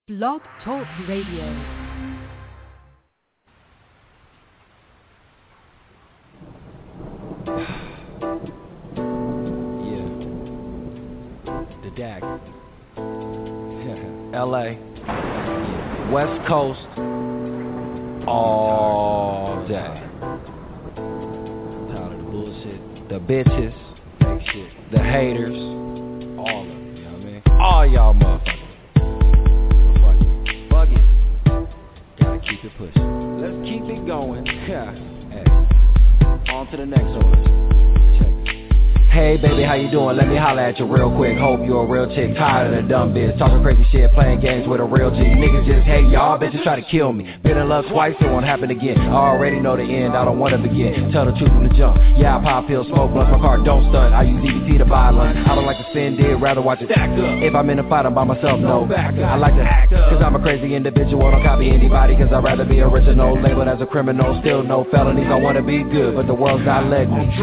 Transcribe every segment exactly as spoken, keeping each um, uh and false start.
Blog Talk Radio. The D A G. L A. West Coast. All day. Tired of the bullshit. The bitches. The haters. All of them, you know what I mean? All y'all motherfuckers. Fuck it. Fuck it. Gotta keep it pushing. Let's keep it going. Yeah. Hey. On to the next one. Hey baby, how you doing? Let me holler at you real quick. Hope you're a real chick, tired of the dumb bitch talking crazy shit, playing games with a real G. Niggas just hate y'all, bitches try to kill me. Been in love twice, it won't happen again. I already know the end, I don't wanna begin. Tell the truth from the jump. Yeah, I pop pills, smoke blunts, my car don't stunt. I use D V T to buy lunch. I don't like to spend it, rather watch it stack up. If I'm in a fight, I'm by myself, no back up. I like to act up, cause I'm a crazy individual. Don't copy anybody, cause I'd rather be original. Labeled as a criminal, still no felonies. I wanna be good, but the world's not letting me.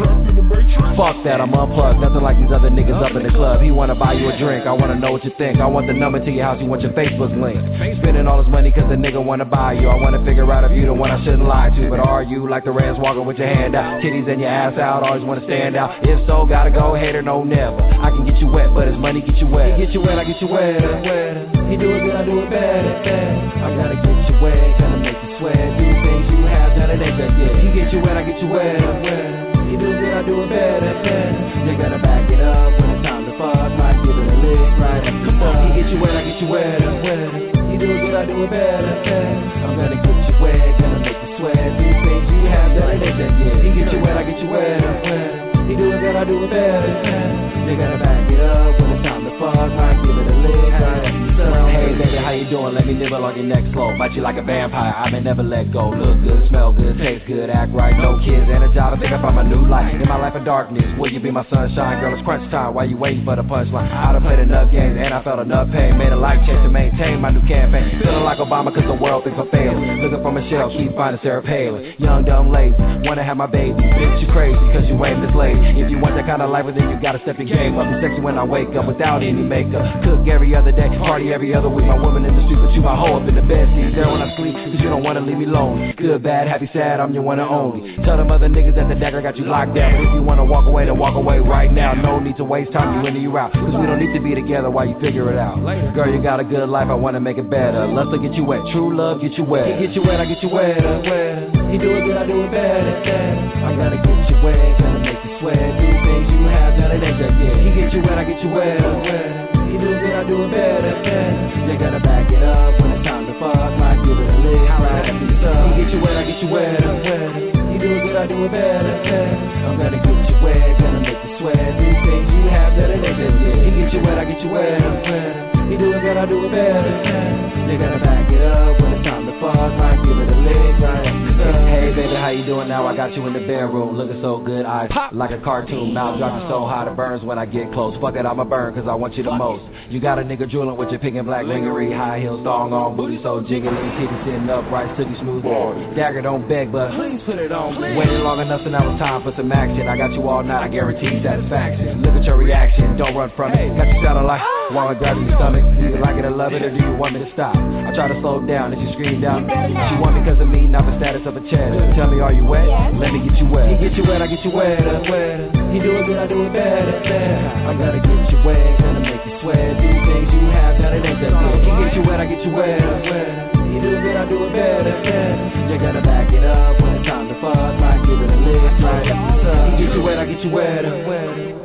Fuck that, I'm unplugged, nothing like these other niggas up in the club. He wanna buy you a drink, I wanna know what you think. I want the number to your house, you want your Facebook link. Spending all this money cause the nigga wanna buy you. I wanna figure out if you the one I shouldn't lie to. But are you like the Rams walking with your hand out, titties and your ass out, always wanna stand out? If so, gotta go, hater, no never. I can get you wet, but his money get you wet. He get you wet, I get you wetter, wetter. He do it good, I do it better, better. I gotta get you wet, gonna make you sweat. Do things you have done, it ain't that good. He get you wet, I get you wetter, wetter. He do it good, I do it better, better. You gotta back it up when it's time to fuck. Might give it a lick right up the stuff. He get you wet, I get you wetter, wetter. He do it good, I do it better, better. I'm gonna get you wet, gonna make you sweat. Do things you have done, it ain't that good. He get you wet, I get you wetter, wetter. He do it good, I do it better, better. You gotta back it up when it's time to fuck. Might give it a lick right up the stuff. Hey baby, how you doing? Let me nibble on your neck slow. Bite you like a vampire, I may never let go. Look good, smell good, taste good, act right. No kids and a job, I think I found my new life. In my life of darkness, will you be my sunshine? Girl, it's crunch time, why you waiting for the punchline? I done played enough games and I felt enough pain. Made a life change to maintain my new campaign. Feeling like Obama cause the world thinks I'm failing. Looking for Michelle, keep finding Sarah Palin. Young, dumb, lazy, wanna have my baby. Bitch, you crazy cause you ain't this lady. If you want that kind of life, then you gotta step your game up. Be sexy when I wake up without any makeup. Cook every other day, party every other week. My woman in the street, but you my hoe up in the bed seat. There when I sleep, cause you don't wanna leave me lonely. Good, bad, happy, sad, I'm your one and only. Tell them other niggas that the dagger got you locked down. But if you wanna walk away, then walk away right now. No need to waste time, you in or you out. Cause we don't need to be together while you figure it out. Girl, you got a good life, I wanna make it better. Lust will get you wet, true love get you wet. He get you wet, I get you wetter, wetter. He do it good, I do it better, better. I'm gonna get you wet, gonna make you sweat. Do things you have done, it ain't that good. He get you wet, I get you wetter, wetter. He do it good, I do it better, better. You gotta back it up when it's time to fuck. Might give it a lick right after the stuff. He get you wet, I get you wetter, wetter. He do it good, I do it better, better. I'm gonna get you wet, gonna make you sweat. Do things you have that it ain't that good. He get you wet, I get you wetter, wetter. He do it good, I do it better, better. You gotta back it up when it's time to fuck. Might give it a lick right after the stuff. Hey baby, how you doing now? I got you in the bedroom, looking so good, eyes pop like a cartoon. Mouth dropping so hot it burns when I get close. Fuck it, I'ma burn cause I want you the most. You got a nigga drooling with your pink and black lingerie, high heels, thong on, booty so jiggly, titty sitting upright, silky smooth. Dagger don't beg, but please put it on. Please. Waited long enough, so now it's time for some action. I got you all night, I guarantee satisfaction. Look at your reaction, don't run from it. Got you sounding like while I grab your stomach. Do you like it or love it, or do you want me to stop? I try to slow down, and she scream down. She want me cause of me, not the status of a chest. Tell me, are you wet? Yes. Let me get you wet. He get you wet, I get you wetter, wetter. He do it good, I do it better, better. I'm gonna get you wet, gonna make you sweat. Do things you have done, it ain't that good. He get you wet, I get you wetter, wetter. He do it good, I do it better, better. You gotta back it up when it's time to fuck. Might give it a lick right after the stuff. He get you wet, I get you wetter, wetter.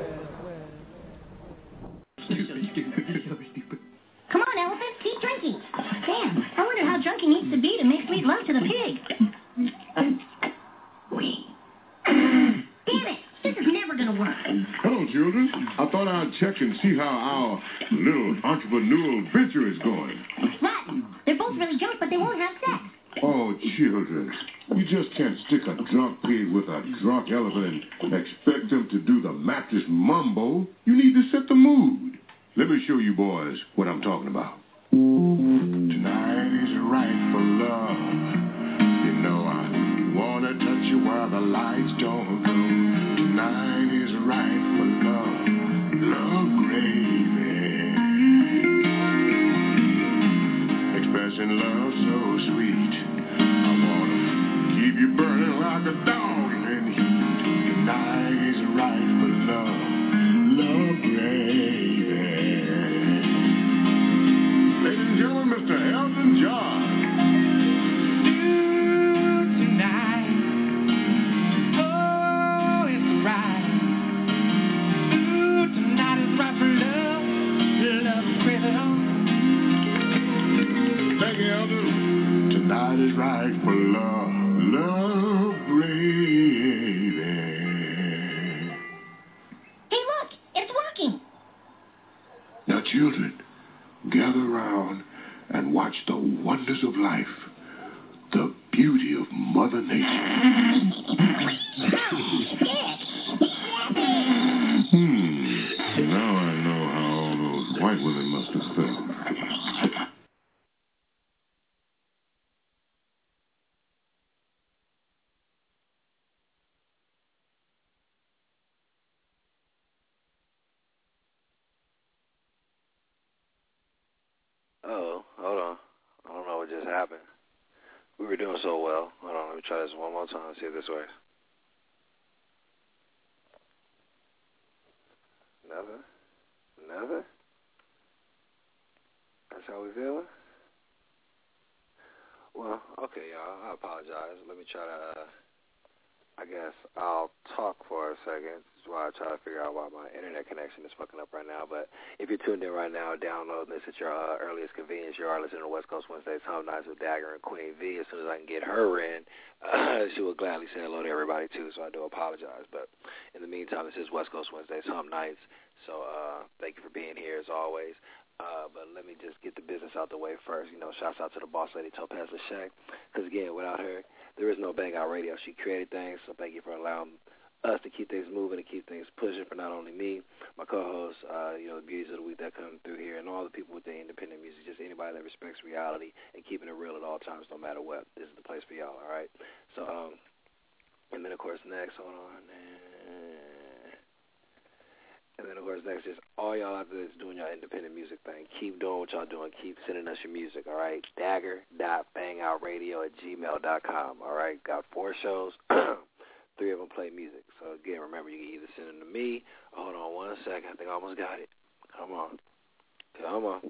Come on, elephant, keep drinking. Damn, I wonder how drunk he needs to be to make sweet love to the pig. Wee. Damn it, this is never gonna work. Hello, children. I thought I'd check and see how our little entrepreneurial venture is going. Rotten. They're both really drunk, but they won't have sex. Oh, children, you just can't stick a drunk pig with a drunk elephant and expect them to do the mattress mumbo. You need to set the mood. Let me show you boys what I'm talking about. Tonight is right for love. You know I wanna touch you while the lights don't go. Tonight is right for love. Love gravy. passing love so sweet. I wanna keep you burning like a dog in heat. Tonight is right for love, love, baby. Ladies and gentlemen, Mister Elton John. Tonight, oh, it's right. Ooh, tonight is right for love, love, baby. Thank you, Elton. Tonight is right for love, love, baby. Hey, look, it's working. Now, children, gather round and watch the wonders of life, the beauty of Mother Nature. hmm. Now I know how all those white women must have felt. Oh, hold on. I don't know what just happened. We were doing so well. Hold on, let me try this one more time, see if this works. Nothing? Nothing? That's how we feeling? Well, okay, y'all. I apologize. Let me try to, uh, I guess I'll talk for a second. This is why I try to figure out why my internet connection is fucking up right now. But if you're tuned in right now, downloading this at your uh, earliest convenience, you are listening to West Coast Wednesdays Home Nights with Dagger and Queen V. As soon as I can get her in, uh, she will gladly say hello to everybody, too, so I do apologize. But in the meantime, this is West Coast Wednesdays Home Nights, so uh, thank you for being here, as always. Uh, but let me just get the business out the way first. You know, shouts out to the boss lady, Topaz Lachey, because, again, without her, there is no Bang Out Radio. She created things, so thank you for allowing us to keep things moving and keep things pushing for not only me, my co-hosts, uh, you know, the beauties of the week that come through here, and all the people with the independent music, just anybody that respects reality and keeping it real at all times, no matter what. This is the place for y'all, all right? So, um, and then, of course, next, hold on, and then, of course, next is all y'all out there that's doing your independent music thing. Keep doing what y'all doing. Keep sending us your music, all right? Dagger dot bangoutradio at gmail dot com, all right? Got four shows. Three of them play music. So, again, remember, you can either send them to me. Oh, hold on one second. I think I almost got it. Come on. Come on.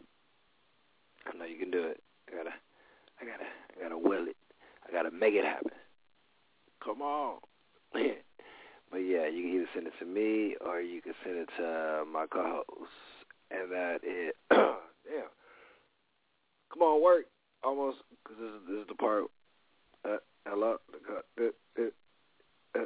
I know you can do it. I gotta, I gotta, I gotta will it. I gotta make it happen. Come on. But, yeah, you can either send it to me or you can send it to my co-host. And that is, damn. Come on, work. Almost, because this is, this is the part. Uh, hello? Uh, uh, uh,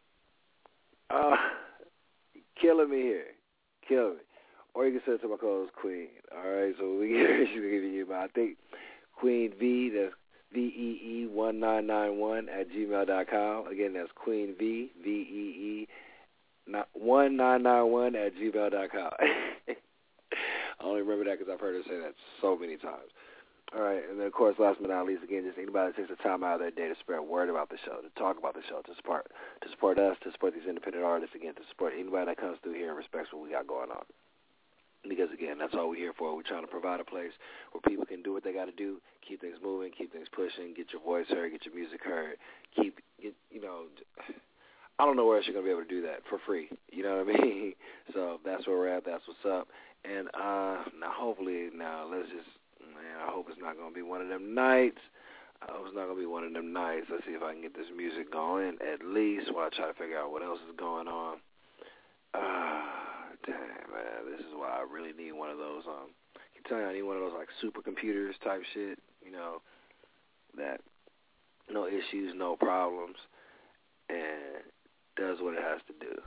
uh, killing me here. Killing me. Or you can send it to my co-host, Queen. All right, so we get her. She's going to give you my, I think, Queen V, that's V E E one nine nine one at gmail dot com. Again, that's Queen V, V E E one nine nine one at gmail dot com. I only remember that because I've heard her say that so many times. All right, and then, of course, last but not least, again, just anybody that takes the time out of their day to spread word about the show, to talk about the show, to support to support us, to support these independent artists, again, to support anybody that comes through here and respects what we got going on. Because, again, that's all we're here for. We're trying to provide a place where people can do what they got to do, keep things moving, keep things pushing, get your voice heard, get your music heard, keep, get, you know, I don't know where else you're going to be able to do that for free. You know what I mean? So that's where we're at. That's what's up. And uh, now, hopefully, now, let's just, man, I hope it's not going to be one of them nights. I hope it's not going to be one of them nights. Let's see if I can get this music going at least while I try to figure out what else is going on. Ah. Uh, Damn, man, this is why I really need one of those, um, I keep telling you, I need one of those, like, supercomputers type shit, you know, that no issues, no problems, and does what it has to do.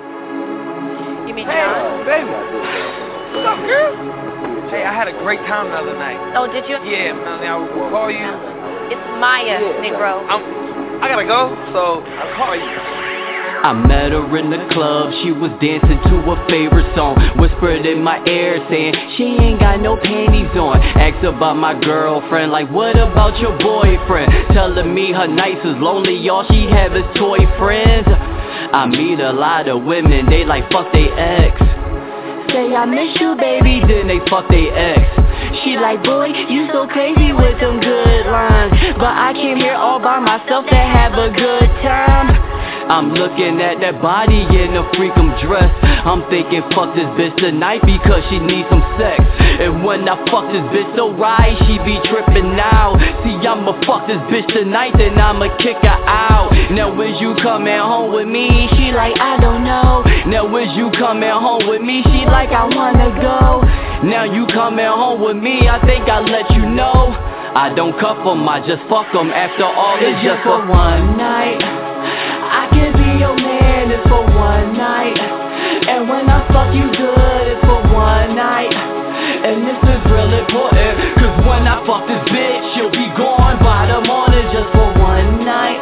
You mean Hey, John? baby. What's up, girl? Hey, I had a great time the other night. Oh, did you? Yeah, Melanie, I will call you. It's Maya, yeah, Negro. I'm, I gotta go, so I'll call you. I met her in the club, she was dancing to a favorite song. Whispered in my ear saying, she ain't got no panties on. Asked about my girlfriend, like what about your boyfriend? Telling me her nights is lonely, all she have is toy friends. I meet a lot of women, they like fuck they ex. Say I miss you baby, then they fuck they ex. She like, boy, you so crazy with them good lines, but I came here all by myself to have a good time. I'm looking at that body in a freakum dress. I'm thinking fuck this bitch tonight because she needs some sex. And when I fuck this bitch so right, she be tripping now. See, I'ma fuck this bitch tonight, then I'ma kick her out. Now is you coming home with me? She like, I don't know. Now is you coming home with me? She like, I wanna go. Now you coming home with me? I think I'll let you know. I don't cuff 'em, I just fuck 'em. After all, it's just for one night. I can be your man, it's for one night. And when I fuck you good, it's for one night. And this is real important, cause when I fuck this bitch, she'll be gone by the morning just for one night.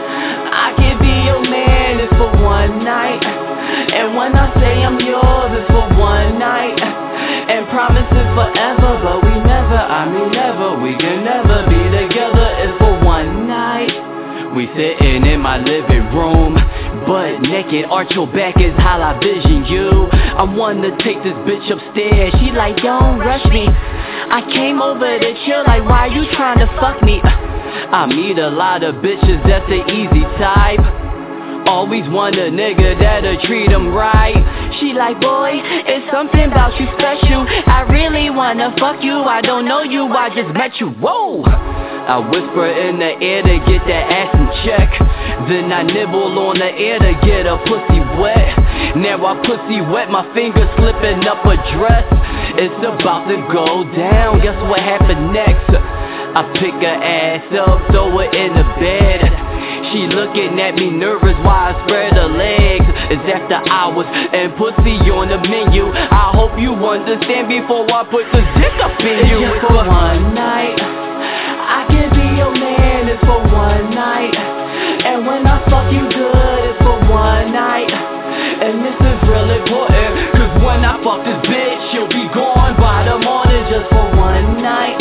I can be your man, it's for one night. And when I say I'm yours, it's for one night. And promises forever, but we never, I mean never, we can never be together, it's for one night. We sitting in my living room, butt naked, arch your back is how I vision you. I wanna take this bitch upstairs, she like, don't rush me. I came over to chill, like, why you tryna fuck me? I meet a lot of bitches, that's the easy type. Always want a nigga that'll treat him right. She like, boy, it's something about you special. I really wanna fuck you, I don't know you, I just met you, whoa. I whisper in the air to get that ass in check. Then I nibble on the air to get her pussy wet. Now I pussy wet, my fingers slipping up a dress. It's about to go down, guess what happened next? I pick her ass up, throw her in the bed. She looking at me nervous while I spread her legs. It's after hours and pussy on the menu. I hope you understand before I put the dick up in you. It's just for one night. I can be your man, it's for one night. And when I fuck you good, it's for one night. And this is real important, cause when I fuck this bitch, she'll be gone by the morning just for one night.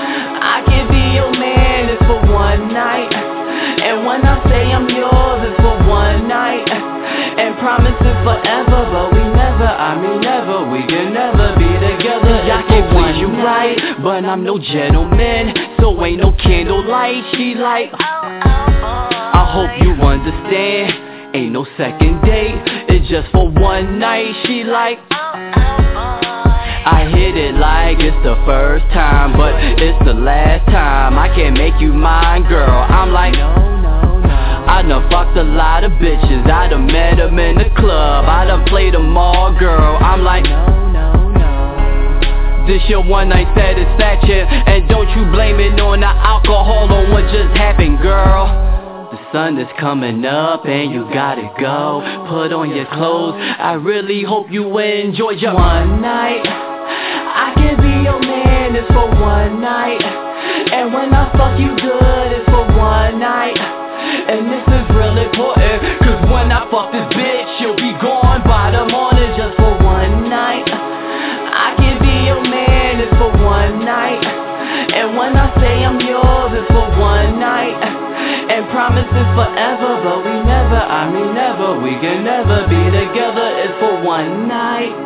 I can be your man, it's for one night. And when I say I'm yours, it's for one night. And promises forever, but we never, I mean never, we can never be together. I can please you right, but I'm no gentleman, so ain't no candlelight. She like, I hope you understand, ain't no second date, it's just for one night. She like, I hit it like it's the first time, but it's the last time. I can't make you mine, girl. I'm like, I done fucked a lot of bitches, I done met them in the club, I done played them all, girl. I'm like, this your one night satisfaction, and don't you blame it on the alcohol or what just happened, girl. The sun is coming up and you gotta go. Put on your clothes, I really hope you enjoy your one night. I can be your man, it's for one night. And when I fuck you good, it's for one night. And this is real important, cause when I fuck this bitch, she'll be gone by the morning just for one night. I can be your man, it's for one night. And when I say I'm yours, it's for one night. And promises forever, but we never, I mean never, we can never be together, it's for one night.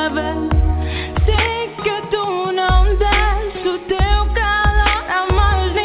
Sei que tu não deste o teu calor a mais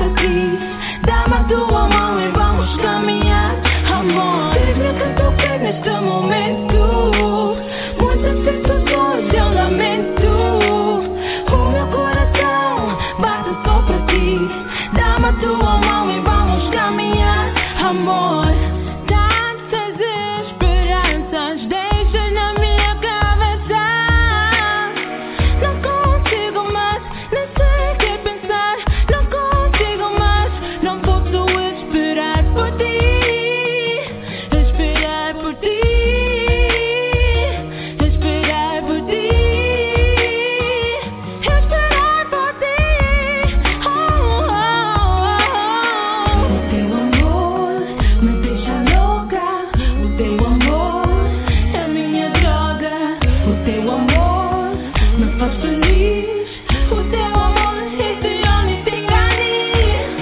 sobre ti. Dame a tu mão e vamos caminhar, amor. Diz-me que tu queres neste momento. Muitas situações eu lamento. O meu coração bate só para ti. Dame a tua mão e vamos caminhar, amor. Tantas esperanças deixas na minha cabeça. Não consigo mais, nem sei o que pensar. Não consigo mais, não posso esperar por ti. Esperar por ti. Esperar por ti. Esperar por ti. Oh, oh, oh. O teu amor me deixa louca. O teu amor é minha droga. O teu amor me faz feliz. O teu amor is the only thing I need.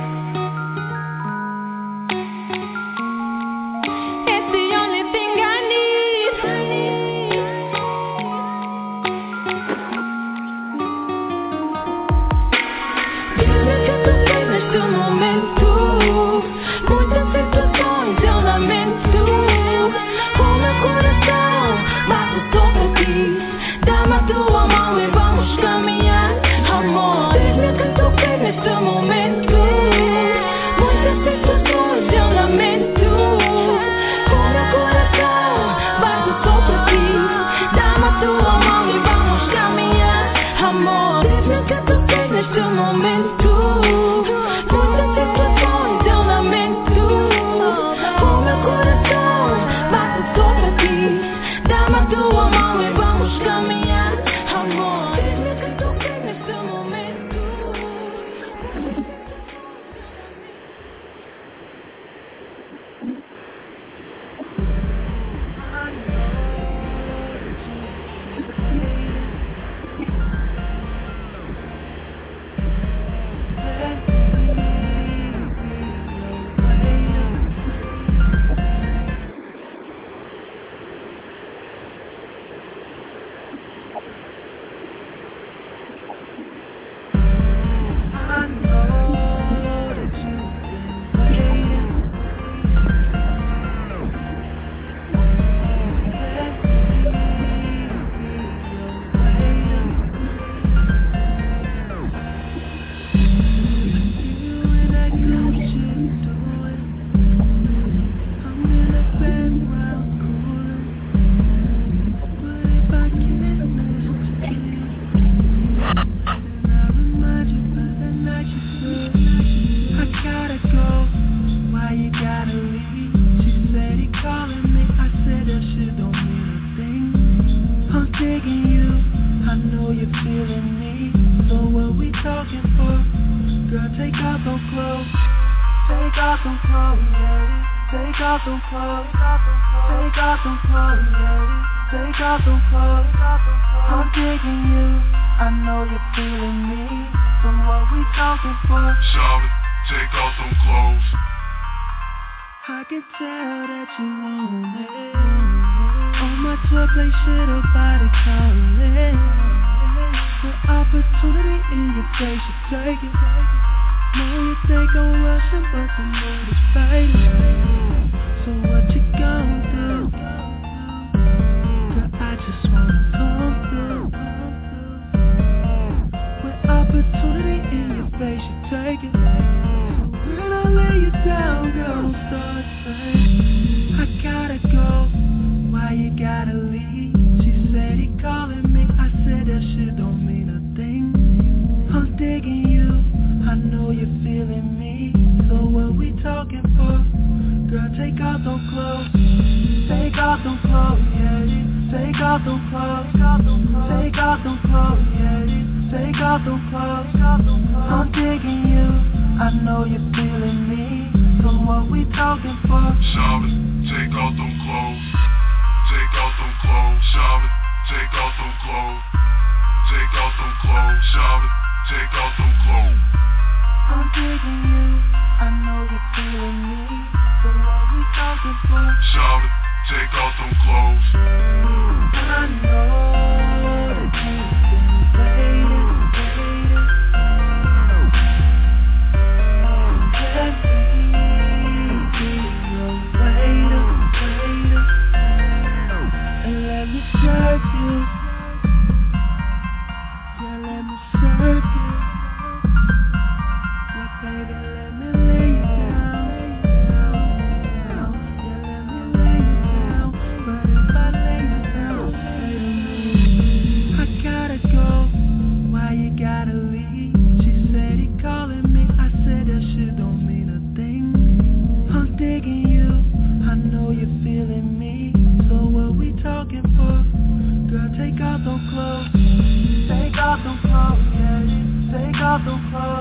It's the only thing I need. Diz-me que tu queres neste momento. Muitas situações eu lamento. O meu coração bate só para ti. Dá-me a tua mão e vamos caminhar, amor. Diz-me que tu queres neste momento. Muitas situações eu lamento. O meu coração bate só para ti. Dá-me a tua mão e vamos caminhar, amor. Diz-me que tu queres neste momento. Muitas situações eu lamento. O meu coração bate só para ti. Dá-me a tua mão e vamos caminhar, amor. Diz-me que tu queres neste momento.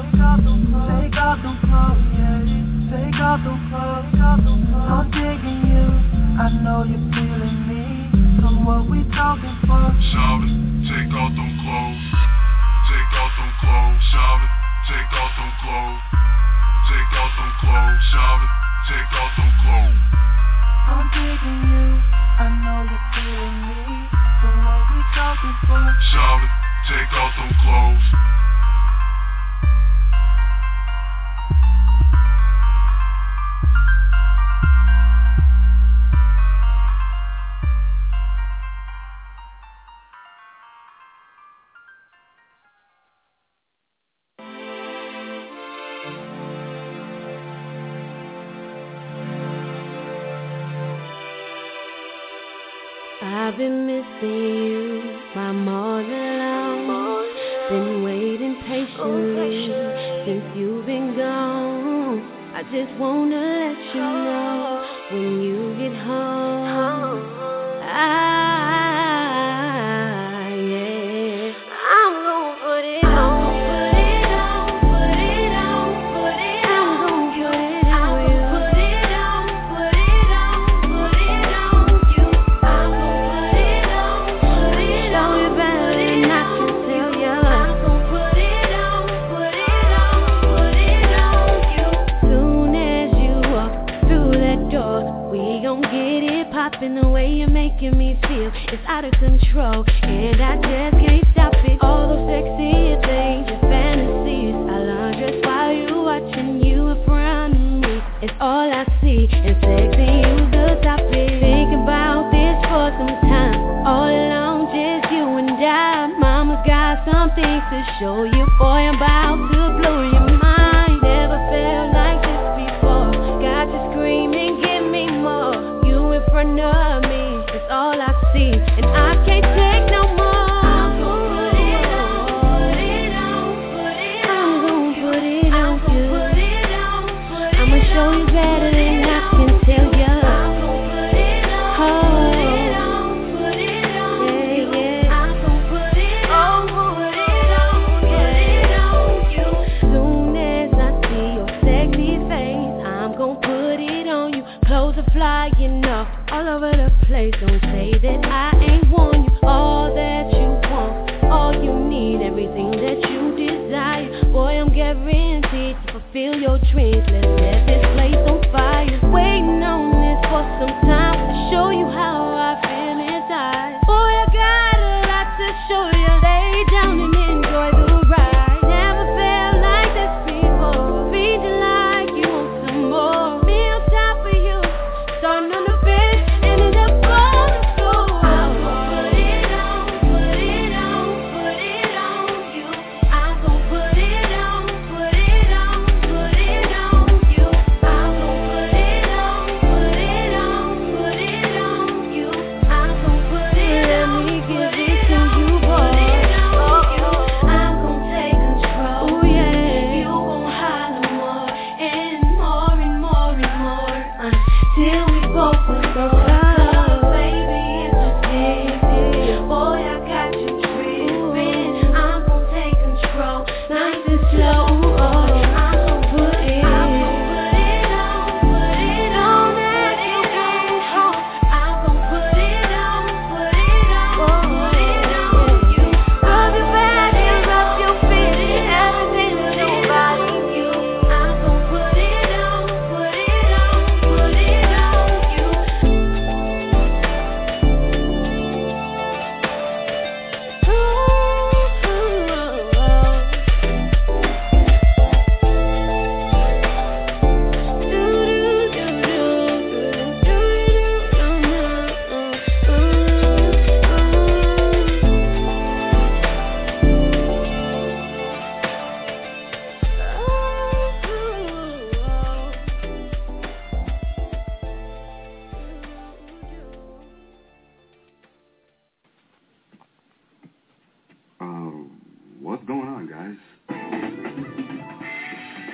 Take off them clothes, yeah. Take off them clothes. I'm digging you. I know you're feeling me. So what we talking for? Shout it, take off them clothes. Take off them clothes. Shout it, take off them clothes. Take off them clothes. Shout it, take off them clothes. I'm digging you. I know you're feeling me. So what we talking for? Shout it, take off them clothes. I've been missing you, I'm all alone. Been waiting patiently since you've been gone. I just wanna let you know when you get home. I, yeah, I'm gonna put it on. In the way you're making me feel, it's out of control, and I just can't stop it. All those sexy things, your fantasies, I'll undress while you're watching you in front of me. It's all I see, and sexy you the topic. Think about this for some time, all alone, just you and I. Mama's got some things to show you, boy, I'm about to blow your mind. Never felt like this before, got you screaming, give me more. In front of me, it's all I see, and I can't take no more. I'm gonna put it on, put it on, put it on. I'm gonna put it on you. I'ma show you better than I can tell you. I'm gonna put it on, put it on, yeah, yeah. I'm gonna put it on, put it on, put it on you. Soon as I see your sexy face, I'm gonna put it on you. Clothes are flying up all over the place. Don't say that I ain't warned you. All that you want, all you need, everything that you desire. Boy, I'm guaranteed to fulfill your dreams. Let's set this place on fire. Waiting on this for some time to show you how I feel inside. Boy, I got a lot to show you. Lay down and enjoy the ride. Never felt like this before. Feeling like you want some more. Me on top of you, starting on the bed.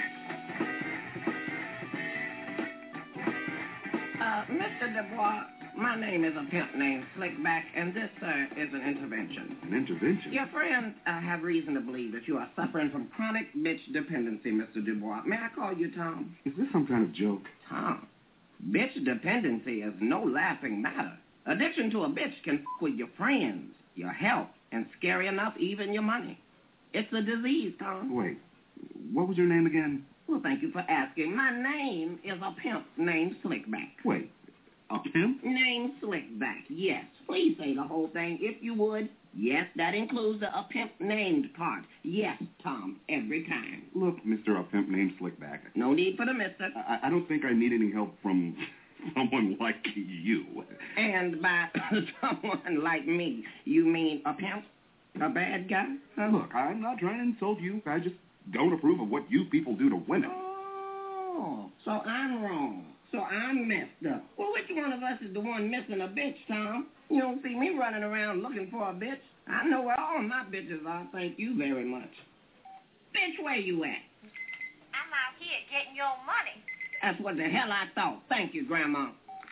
Mister Dubois, My name is a pimp named Slickback, and this, sir, is an intervention. An intervention? Your friends uh, have reason to believe that you are suffering from chronic bitch dependency, Mister Dubois. May I call you Tom? Is this some kind of joke? Tom, bitch dependency is no laughing matter. Addiction to a bitch can f*** with your friends, your health, and scary enough, even your money. It's a disease, Tom. Wait, what was your name again? Well, thank you for asking. My name is a pimp named Slickback. Wait, a pimp? Named Slickback, yes. Please say the whole thing, if you would. Yes, that includes the a pimp named part. Yes, Tom, every time. Look, Mister A Pimp named Slickback. No need for the mister. I, I don't think I need any help from someone like you. And by someone like me, you mean a pimp? A bad guy? Huh? Look, I'm not trying to insult you. I just don't approve of what you people do to women. Oh, so I'm wrong. So I'm messed up. Well, which one of us is the one missing a bitch, Tom? You don't see me running around looking for a bitch. I know where all my bitches are. Thank you very much. Bitch, where you at? I'm out here getting your money. That's what the hell I thought. Thank you, Grandma.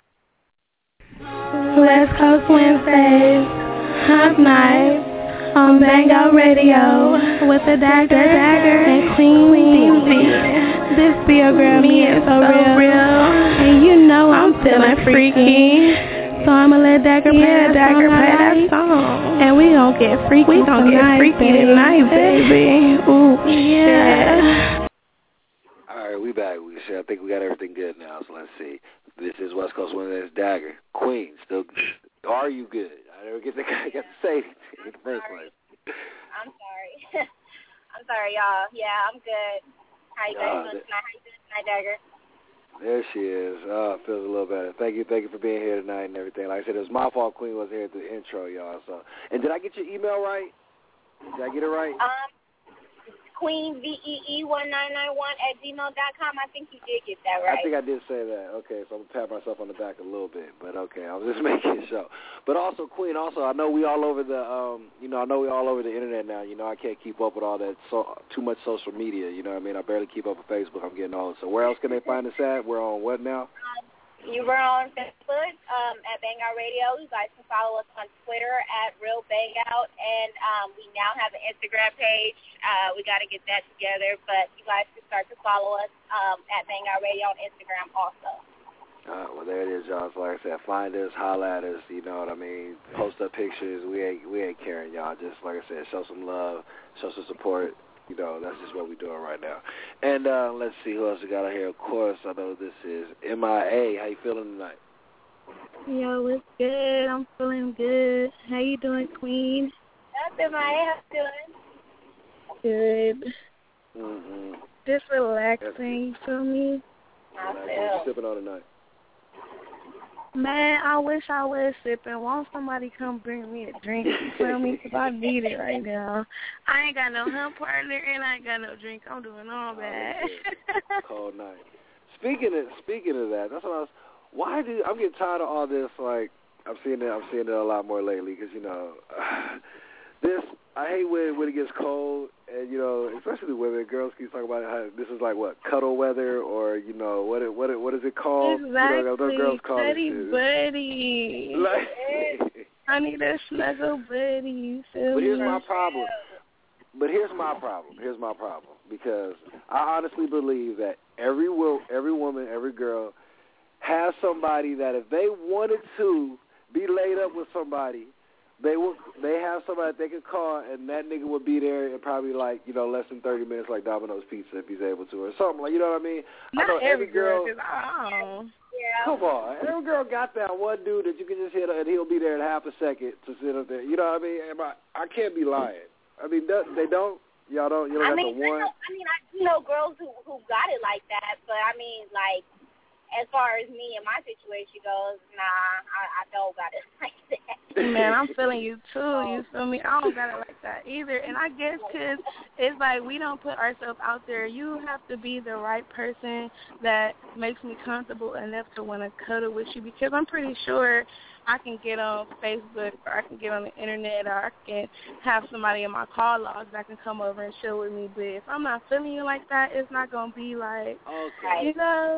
West Coast Wednesdays, Hot Night, on Bang Out Radio, with the Dagger, Dagger and Queen D. This be your girl, me, it's so real. real. And you know I'm feeling freaky. So I'ma let Dagger play yeah, that Dagger song. Play that song. And we gon' get freaky. We gon' get night, freaky baby. tonight, baby. Ooh, yeah. All right, we back. We I think we got everything good now, so let's see. This is West Coast Wednesdays Dagger. Queen, still are you good? I never get to, I got to say it in the first place. I'm sorry. I'm sorry, y'all. Yeah, I'm good. How you guys uh, doing tonight? How you doing tonight, Dagger? There she is. Oh, it feels a little better. Thank you, thank you for being here tonight and everything. Like I said, it was my fault Queen wasn't here at the intro, y'all. So, and did I get your email right? Did I get it right? Um, Queen V E E one nine nine one at gmail dot com. I think you did get that right. I think I did say that. Okay, so I'm gonna pat myself on the back a little bit, but okay, I was just making sure. But also, Queen, also I know we all over the, um, you know, I know we all over the internet now. You know, I can't keep up with all that, so too much social media. You know what I mean? I barely keep up with Facebook. I'm getting old. So where else can they find us at? We're on what now? Um, You were on Facebook um, at Bang Out Radio. You guys can follow us on Twitter at Real Bang Out, and um, we now have an Instagram page. Uh, we got to get that together, but you guys can start to follow us um, at Bang Out Radio on Instagram also. Uh, well, there it is, y'all. So like I said, find us, holla at us. You know what I mean? Post up pictures. We ain't we ain't caring, y'all. Just like I said, show some love, show some support. You know, that's just what we're doing right now. And uh, let's see who else we got out here. Of course, I know this is M I A. How you feeling tonight? Yo, it's good. I'm feeling good. How you doing, Queen? That's M I A. How you feeling? Good. Mm-hmm. Just relaxing, you feel me? I What feel. you sipping on tonight? Man, I wish I was sipping. Won't somebody come bring me a drink? You feel me? Because I need it right now. I ain't got no hump partner and I ain't got no drink. I'm doing all bad. Oh, cold night. Speaking of speaking of that, that's what I was. Why do I'm getting tired of all this? Like I'm seeing it. I'm seeing it a lot more lately because you know this. I hate when when it gets cold and you know, especially women, girls keep talking about how this is like what cuddle weather or you know what it, what it, what is it called? Exactly. You know, those girls call buddy, it buddy. Like, I need a snuggle buddy. You feel but here's me? my problem. But here's my problem. Here's my problem because I honestly believe that every wo- every woman, every girl has somebody that if they wanted to be laid up with somebody, they would. They have somebody that they could call, and that nigga would be there in probably like you know less than thirty minutes, like Domino's Pizza, if he's able to, or something like you know what I mean. Not I know every every girl. girl. Oh. Yeah. Come on, every girl got that one dude that you can just hit, and he'll be there in half a second to sit up there. You know what I mean? I, I can't be lying. I mean, they don't. Y'all don't. You don't I got mean, the one. I, know, I mean, I do know girls who who got it like that, but I mean, like. As far as me and my situation goes, nah, I, I don't got it like that. Man, I'm feeling you too. You feel me? I don't got it like that either. And I guess because it's like we don't put ourselves out there. You have to be the right person that makes me comfortable enough to want to cuddle with you because I'm pretty sure I can get on Facebook or I can get on the internet or I can have somebody in my call logs that can come over and chill with me. But if I'm not feeling you like that, it's not going to be like, okay. you know.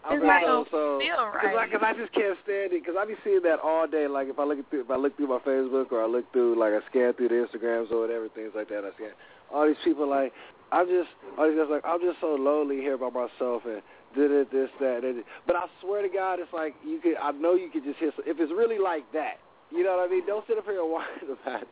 I it's not so, gonna so, feel right. Because I, I just can't stand it. Because I be seeing that all day. Like if I look through, if I look through my Facebook or I look through, like I scan through the Instagrams or whatever, things like that. I scan all these people. Like I'm just, all these guys like I'm just so lonely here by myself and did it, this, that, and it. But I swear to God, it's like you could. I know you could just hear. If it's really like that, you know what I mean? Don't sit up here and whine about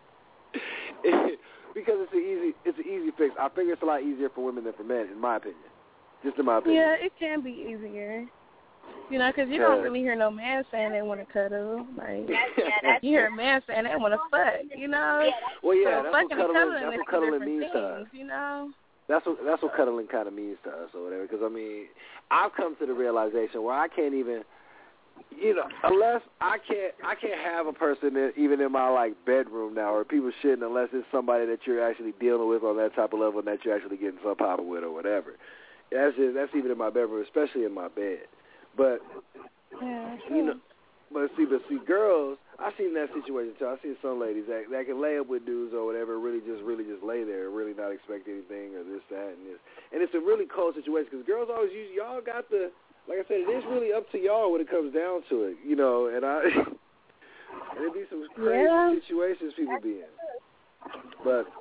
it. Because it's an easy, it's an easy fix. I figure it's a lot easier for women than for men, in my opinion. Just in my opinion. Yeah, it can be easier. You know, because you don't really hear no man saying they want to cuddle. Like, you hear a man saying they want to fuck, you know? Well, yeah, so that's what cuddling, cuddling that's is what cuddling different means to us. things, you know? That's what, that's what cuddling kind of means to us or whatever. Because, I mean, I've come to the realization where I can't even, you know, unless I can't, I can't have a person that, even in my, like, bedroom now or people shitting unless it's somebody that you're actually dealing with on that type of level and that you're actually getting some power with or whatever. That's just, that's even in my bedroom, especially in my bed. But, yeah, you know, but see, but see, girls, I've seen that situation too. I've seen some ladies that, that can lay up with dudes or whatever, really just, really just lay there, really not expect anything or this, that, and this. And it's a really cold situation because girls always use, y'all got the, like I said, it is really up to y'all when it comes down to it, you know, and I, and it'd be some crazy yeah. situations people be in. But,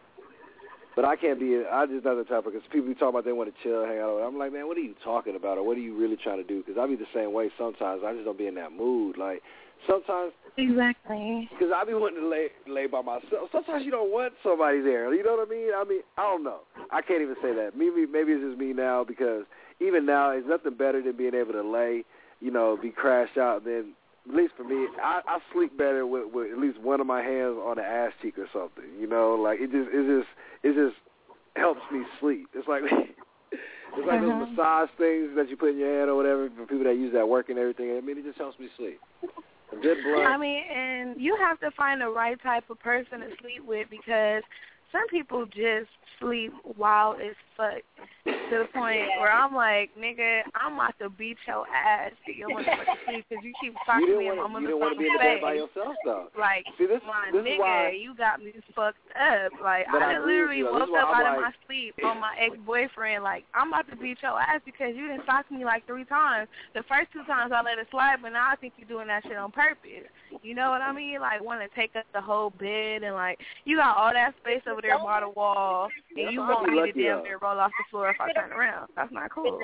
But I can't be, I just not the type of, because people be talking about they want to chill, hang out. I'm like, man, what are you talking about or what are you really trying to do? Because I be the same way sometimes. I just don't be in that mood. Like, sometimes. Exactly. Because I be wanting to lay, lay by myself. Sometimes you don't want somebody there. You know what I mean? I mean, I don't know. I can't even say that. Maybe, maybe it's just me now because even now, it's nothing better than being able to lay, you know, be crashed out. And then, at least for me, I, I sleep better with, with at least one of my hands on the ass cheek or something. You know, like, it just, it just, it just helps me sleep. It's like it's like uh-huh. those massage things that you put in your hand or whatever for people that use that work and everything. I mean, it just helps me sleep. A good blood. I mean, and you have to find the right type of person to sleep with because some people just sleep wild as fuck to the point where I'm like, nigga, I'm about to beat your ass to get one to sleep because you keep talking to me and I'm You didn't want to be in the bed by yourself, though. Like, See, this, my this nigga, is why, you got me fucked up. Like, but I, I literally you, woke up out like, of my sleep on my ex-boyfriend. Like, I'm about to beat your ass because you didn't talk to me like three times. The first two times I let it slide, but now I think you're doing that shit on purpose. You know what I mean? Like, want to take up the whole bed and, like, you got all that space over there by the wall, and you want me to damn near roll off the floor if I turn around. That's not cool.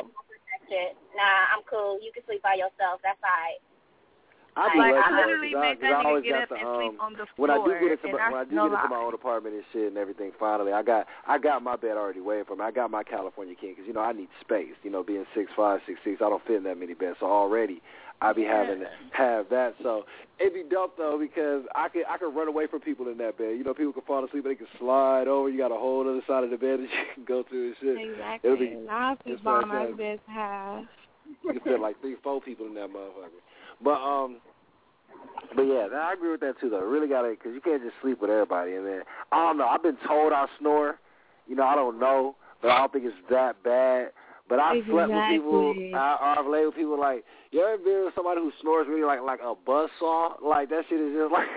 Nah, I'm cool. You can sleep by yourself. That's all right. I be like, lucky, I literally though, make I, that I nigga get got up the, and um, sleep on the floor. When I do get into my, and when I do no get into my lie. own apartment and shit and everything, finally, I got I got my bed already waiting for me. I got my California King because, you know, I need space. You know, being six five, six six, I don't fit in that many beds. So already I be yeah. having to have that. So it'd be dope, though, because I could, I could run away from people in that bed. You know, people can fall asleep and they can slide over. You got a whole other side of the bed that you can go to and shit. Exactly. It'll be, I'll be by my bed half. You can fit like three, four people in that motherfucker. But, um... But yeah, I agree with that too. Though, really gotta, because you can't just sleep with everybody. And then I don't know. I've been told I snore. You know, I don't know, but I don't think it's that bad. But I exactly. slept with people. I, I've laid with people like, you ever been with somebody who snores really like like a buzzsaw? Like that shit is just like.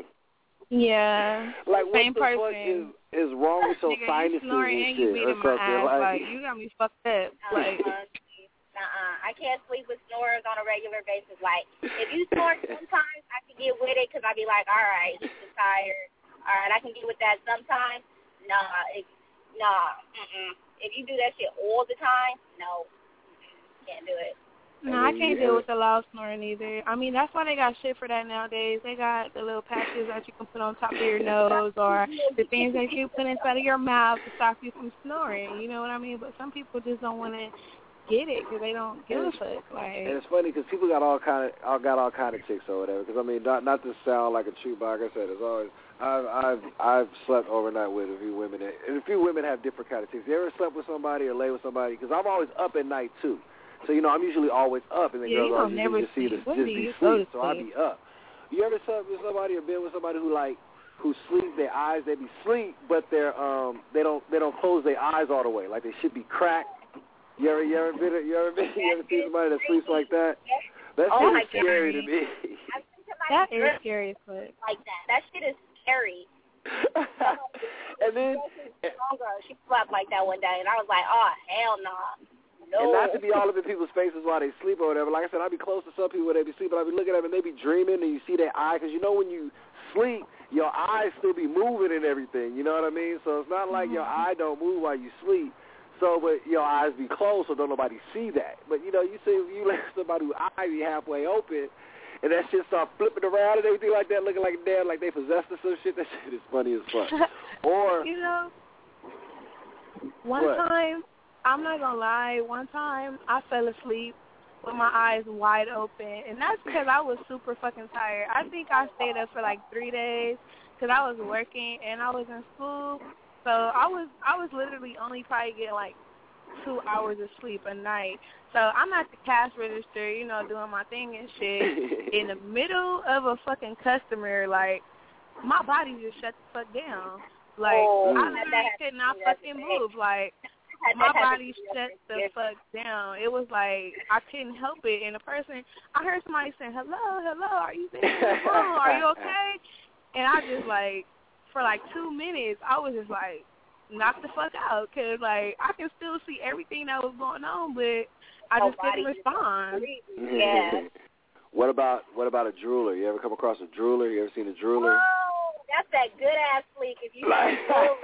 Yeah. Like Same what the person. fuck is is wrong with your Nigga, sinuses you snoring and and shit you beating or my something? ass. Like, Like you got me fucked up. Like. Uh-uh. I can't sleep with snorers on a regular basis. Like, if you snore sometimes, I can get with it because I be like, all right, he's just tired. All right, I can get with that sometimes. Nah, it, nah, mm-mm. If you do that shit all the time, no, can't do it. No, I can't deal with the loud snoring either. I mean, that's why they got shit for that nowadays. They got the little patches that you can put on top of your nose or the things that you put inside of your mouth to stop you from snoring. You know what I mean? But some people just don't want to get it because they don't give a fuck. Like, and it's funny because people got all kind of all got all kind of chicks or whatever. Because I mean, not not to sound like a true, but like I said, it's always I've I've I've slept overnight with a few women, and a few women have different kind of chicks. You ever slept with somebody or lay with somebody? Because I'm always up at night too, so you know I'm usually always up, and then yeah, girls always never just see the just be sleep, sleep, so I be up. You ever slept with somebody or been with somebody who like who sleep their eyes they be sleep, but they're um they don't they don't close their eyes all the way, like they should be cracked. You ever, you ever been, you ever been, you ever seen somebody that sleeps like that? That oh shit is scary to me. That is scary as fuck. Like that. That shit is scary. And then, Girl, she slept like that one day, and I was like, oh, hell no. Nah. No. And not to be all up in people's faces while they sleep or whatever. Like I said, I'd be close to some people when they be sleeping. I'd be looking at them and they be dreaming and you see their eye. Because you know when you sleep, your eyes still be moving and everything. You know what I mean? So it's not like mm-hmm. your eye don't move while you sleep. So, but your eyes be closed so don't nobody see that. But, you know, you see if you let somebody whose eye be halfway open and that shit start flipping around and everything like that, looking like damn, like they possessed or some shit, that shit is funny as fuck. Or, you know, one what? time, I'm not going to lie, one time I fell asleep with my eyes wide open, and that's because I was super fucking tired. I think I stayed up for like three days because I was working and I was in school. So I was I was literally only probably getting like two hours of sleep a night. So I'm at the cash register, you know, doing my thing and shit. In the middle of a fucking customer, like, my body just shut the fuck down. Like, oh, I literally could not fucking move. Like, my body shut the fuck down. It was like I couldn't help it. And the person, I heard somebody saying, hello, hello, are you there? Hello, are you okay? And I just like, for like two minutes, I was just like, knocked the fuck out. Because, like, I can still see everything that was going on, but I just couldn't respond. Yeah. What about what about a drooler? You ever come across a drooler? You ever seen a drooler? Oh, that's that good-ass sleep. If you like, oh,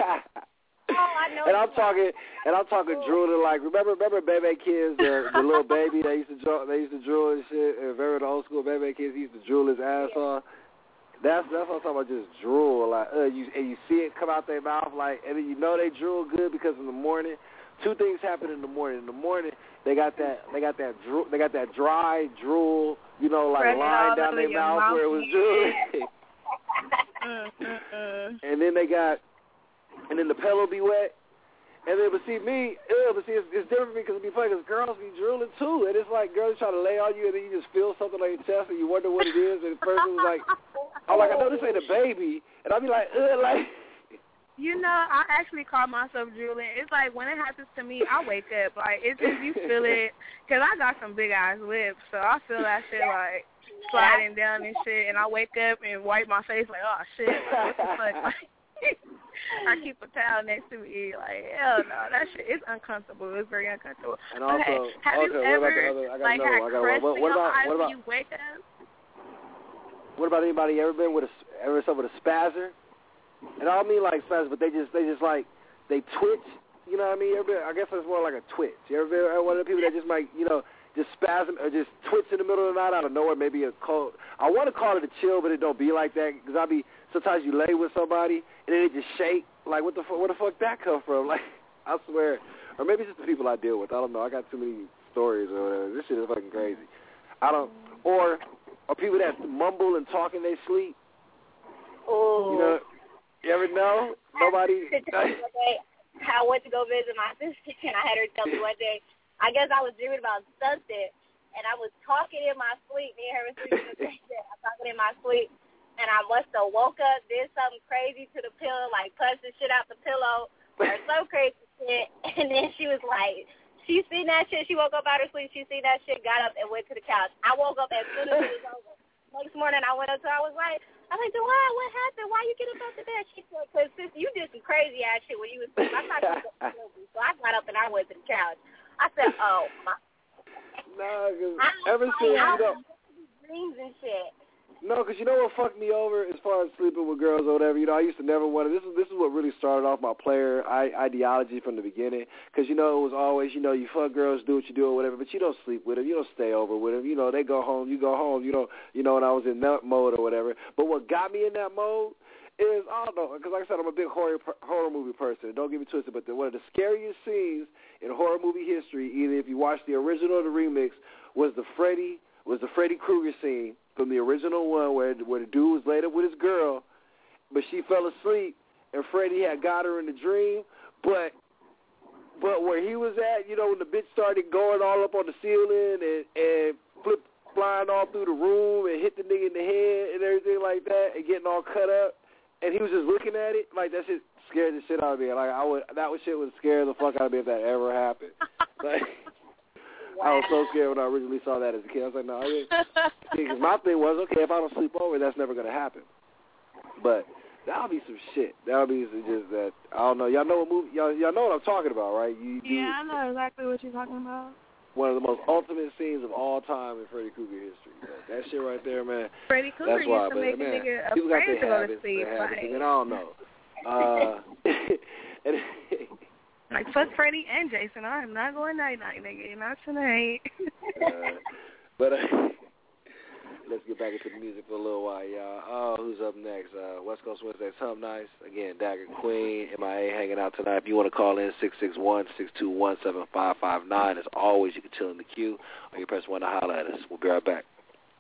I know. And I'm talking, and I'm talking drooler. Like, remember, remember, Bebe Kids, the, the little baby they used to draw, they used to drool and shit. And remember the old school Bebe Kids, he used to drool his ass yeah. off. That's that's what I'm talking about. Just drool, like, uh, you and you see it come out their mouth, like, and then you know they drool good because in the morning, two things happen in the morning. In the morning, they got that, they got that drool, they got that dry drool, you know, like Spread line down their mouth, mouth where it was drooling. mm, mm, mm. And then they got, and then the pillow be wet. And then, but see, me, ew, but see, it's, it's different because it be funny because girls be drooling too. And it's like girls try to lay on you and then you just feel something on your chest and you wonder what it is. And the person was like, I'm like, I know this ain't a baby. And I'll be like, ugh, like. You know, I actually call myself drooling. It's like when it happens to me, I wake up. Like, it's just you feel it. Because I got some big-ass lips, so I feel that shit, like, sliding down and shit. And I wake up and wipe my face like, oh, shit, like, what the fuck? Like, I keep a towel next to me, like, hell no, that shit is uncomfortable. It's very uncomfortable. And also, okay, have okay, you ever, other, I gotta like, know, had I gotta, crust what, in what your about, eyes what about, when you wake up? What about anybody ever been with a, ever something with a spazzer? And I don't mean like spazzer, but they just, they just like, they twitch, you know what I mean? Ever been, I guess it's more like a twitch. You ever been one of the people that just might, you know, just spasm or just twitch in the middle of the night out of nowhere, maybe a cold. I want to call it a chill, but it don't be like that because I be, sometimes you lay with somebody and then it just shake. Like, what the fuck, where the fuck that come from? Like, I swear. Or maybe it's just the people I deal with. I don't know. I got too many stories or whatever. This shit is fucking crazy. I don't, or, or people that mumble and talk in their sleep. Oh. You know, you ever know? Nobody. I went to go visit my sister and I had her tell me one day, I guess I was dreaming about something, and I was talking in my sleep. Me and her were sleeping in the same bed. I was talking in my sleep, and I must have woke up, did something crazy to the pillow, like punched the shit out the pillow, or some crazy shit. And then she was like, she seen that shit. She woke up out of her sleep. She seen that shit, got up, and went to the couch. I woke up as soon as it was over. Next morning, I went up to her. I was like, I was like, Dwayne, what happened? Why you get up out the bed? She said, because sis, you did some crazy ass shit when you was sleeping. I thought you was going to kill me. So I got up and I went to the couch. I said, oh, my. No, because ever since, you know. Dreams and shit. No, because you know what fucked me over as far as sleeping with girls or whatever? You know, I used to never want to. This is this is what really started off my player ideology from the beginning. Because, you know, it was always, you know, you fuck girls, do what you do or whatever, but you don't sleep with them. You don't stay over with them. You know, they go home, you go home. You know, you know, and I was in that mode or whatever. But what got me in that mode is, I don't know, because like I said, I'm a big horror horror movie person. Don't get me twisted, but the, one of the scariest scenes in horror movie history, either if you watch the original or the remix, was the Freddy was the Freddy Krueger scene from the original one where where the dude was laid up with his girl, but she fell asleep and Freddy had got her in the dream, but but where he was at, you know, when the bitch started going all up on the ceiling and and flip flying all through the room and hit the nigga in the head and everything like that and getting all cut up, and he was just looking at it like that shit scared the shit out of me. Like I would, that was shit would scare the fuck out of me if that ever happened. Like. I was so scared when I originally saw that as a kid. I was like, no, because my thing was, okay, if I don't sleep over, that's never going to happen. But that'll be some shit. That'll be some just that. I don't know. Y'all know what movie? Y'all, y'all know what I'm talking about, right? You, you, yeah, I know exactly what you're talking about. One of the most ultimate scenes of all time in Freddy Krueger history. Yeah, that shit right there, man. Freddy Krueger that's why, used to man, make man, a nigga people got afraid their to go to habits, sleep. their habits, Like, and I don't know. Uh, and, like, fuck Freddy and Jason. I am not going night-night, nigga. Not tonight. uh, but uh, let's get back into the music for a little while, y'all. Oh, who's up next? Uh, West Coast Wednesday's Hump Nice. Again, Dagger Queen, M I A hanging out tonight. If you want to call in, six six one, six two one, seven five five nine. As always, you can chill in the queue or you press one to holler at us. We'll be right back.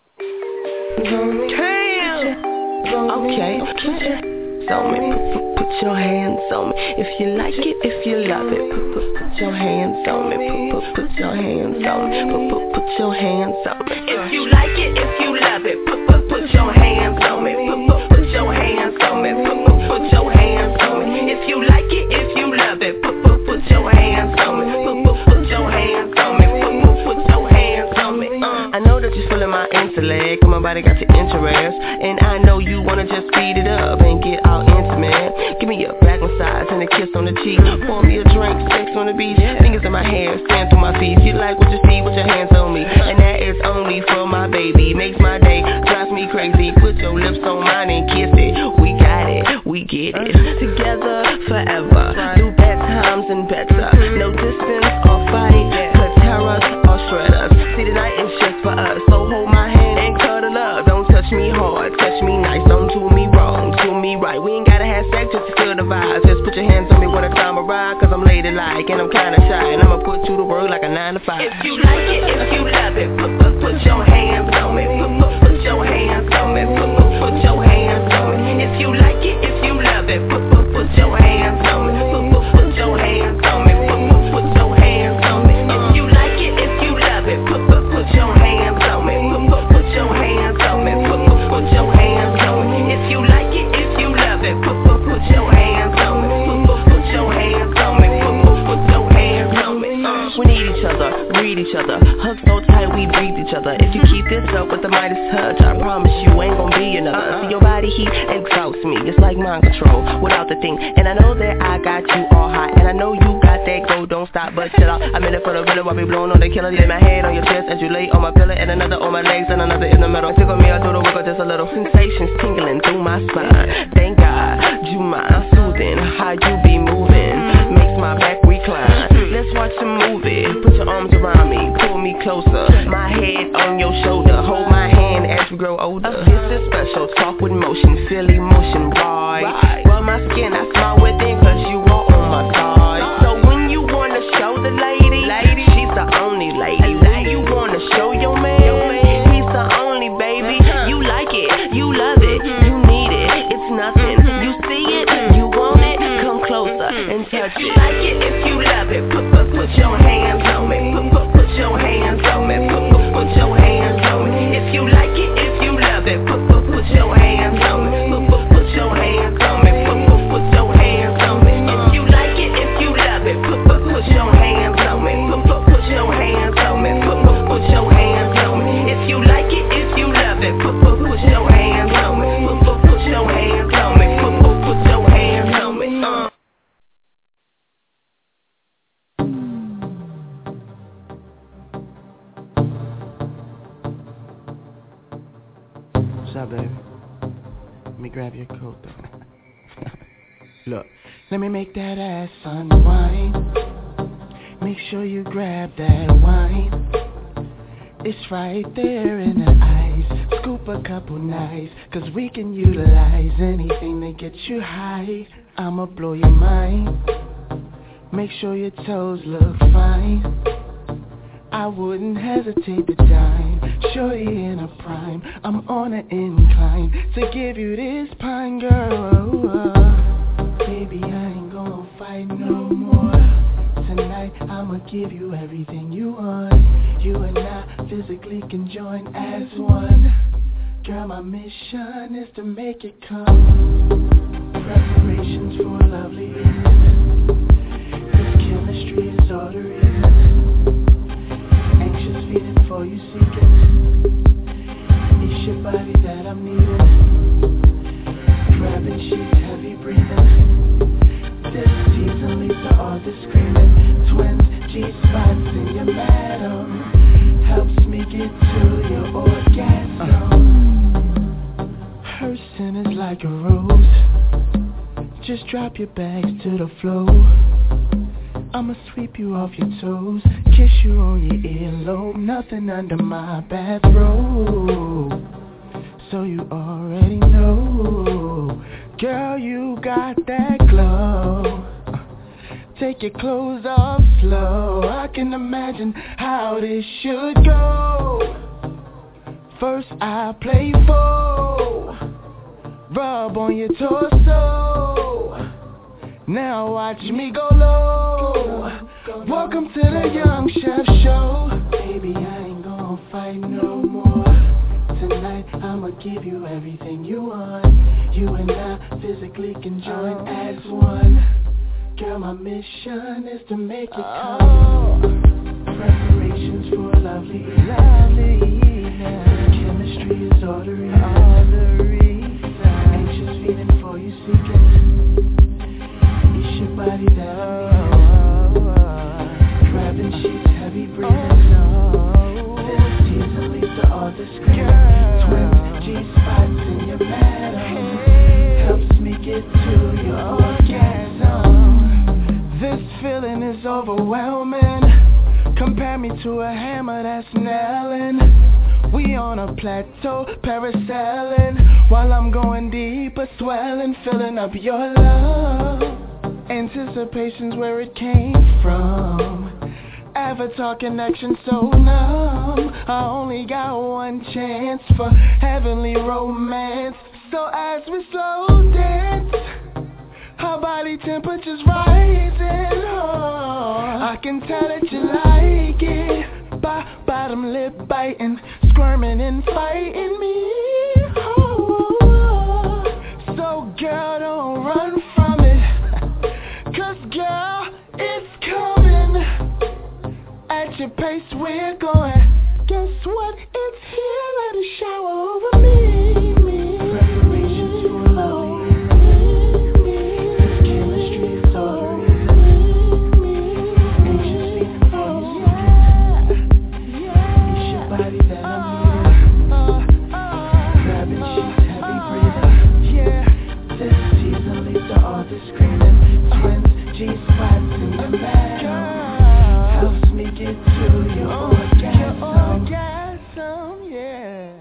Damn! Okay, okay. On me, put, put, put your hands on me. If you like it, if you love it, put, put, put your hands on me. Put, put, put your hands on me. Put, put, put your hands on me. If you like it, if you love it, put, put, put your hands on me. Put, put, put your hands on me. Put, put, put your hands on me. If you like it, if you love it, put, put, put your hands on me. Put, put, put your hands on me. Put, put, put your hands on me. Uh. I know that you're feeling my intellect, my body got your interest, and I know you wanna just speed it up and get all intimate. Give me a back massage and a kiss on the cheek. Pour me a drink, sex on the beach. Fingers in my hair, stand through my feet. You like what you see with your hands on me, and that is only for my baby. Makes my day, drives me crazy. Put your lips on mine and kiss it. We got it, we get it. Together forever, through bad times and better. No distance or fight, could tear us or shred us. See, tonight is just for us, so hold my hand and cuddle up. Don't touch me hard, touch me nice. Don't do me wrong, do me right. We ain't gotta have sex just to feel the vibe. Just put your hands on me when the time arrives, cause I'm ladylike and I'm kinda shy, and I'ma put you to work like a nine to five. If you like it, if you love it, put, put, put your hands on me. Put, put, put your hands on me. Put, put, put your hands on me. If you like it, if you love it, put, put, put your hands on me. Put, put, put your hands on me. Put, put, put your hands on me. If you like it, if you love it, put, put, put your hands on me. Put, put, put your hands on me. Put, put, put your hands on me. If you like it, if you love it, put, put, put your hands on me. Put, put, put your hands on me. Put, put, put your hands on me. We need each other, read each other, hug so tight we breathe each other. If you keep this up with the Midas touch, I promise you ain't gonna be another. See, your body heat exhausts me, it's like mind control without the thing. And I know that I got you all hot, and I know you got that go, don't stop, but chill out. I'm in it for the rhythm while we blowing on the killer. Lay my head on your chest as you lay on my pillow, and another on my legs and another in the middle. Tickle me, I do the wiggle just a little. Sensations tingling through my spine. Thank God you mind soothing how you be moving, makes my back recline. Let's watch a movie. Put your arms around me, pull me closer. My head on your shoulder, hold my hand as we grow older. This is special, talk with motion, feel emotion, right? Rub my skin, I smile within, cause you are on my side. So when you wanna show the lady, lady, she's the only lady. When you wanna show your man, he's the only baby. You like it, you love it, you need it, it's nothing. You see it, you want it, come closer and touch it. You like it if you love it, put, put, put your hands on me. Put, put, put your hands on me. Put, put, put your hands on me. If you like it, if you love it, put, put, put your hands on me. Put, put, put your hands on me. Put, put, put your hands on me. If you like it, if you love it, put, put, put your hands on me. Put, put, put your hands on me. Put, put, put your hands on me. If you like it, if you love it, put, put, put your hands on me. Put, put, put your hands on me. Put, put, put your hands on me. Uh. What's up, baby? Let me grab your coat, though. Look, let me make that ass unwind. Make sure you grab that wine. It's right there in the ice. Scoop a couple nights, cause we can utilize anything to get you high. I'ma blow your mind. Make sure your toes look fine. I wouldn't hesitate to dine. Shorty in a prime, I'm on an incline to give you this pine, girl. Baby, I ain't gonna fight no more. Tonight I'ma give you everything you want. You and I physically can join as one. Girl, my mission is to make it come. Preparations for lovely evening. This chemistry is all there is. Anxious feeling for you seeking. It's your body that I'm needing. Grab grabbing sheets, heavy breathing. This season leads to all the screaming. Twins, G-spots in your madam, helps me get to your orgasm. Her sin is like a rose, just drop your bags to the floor. I'ma sweep you off your toes, kiss you on your earlobe, nothing under my bathrobe. So you already know, girl, you got that glow. Take your clothes off slow, I can imagine how this should go. First I play four, rub on your torso. Now watch me go low. Welcome to the Young Chef Show. Baby, I ain't gon' fight no more. Tonight I'ma give you everything you want. You and I physically can join as one. Girl, my mission is to make it come. Preparations for a lovely, lovely evening. Chemistry is ordering, ordering. Anxious feeling for you seeking. It's your body that I'm in. Grabbing sheets, heavy breathing. This season leads to all the screaming. Twins, G-spots in your madam, helps me get to your orgasm. This feeling is overwhelming. Compare me to a hammer that's nailing. We on a plateau, parasailing, while I'm going deeper, swelling, filling up your love. Anticipation's where it came from. Avatar connection so numb. I only got one chance for heavenly romance. So as we slow dance, her body temperature's rising, oh, I can tell that you like it. By bottom lip biting, squirming and fighting me, oh, so girl, don't run from it, cause girl, it's coming. At your pace we're going. Guess what? It's here, let it shower over me, me. Preparations for love. G-spots in the madam, helps me get to your orgasm, orgasm, yeah.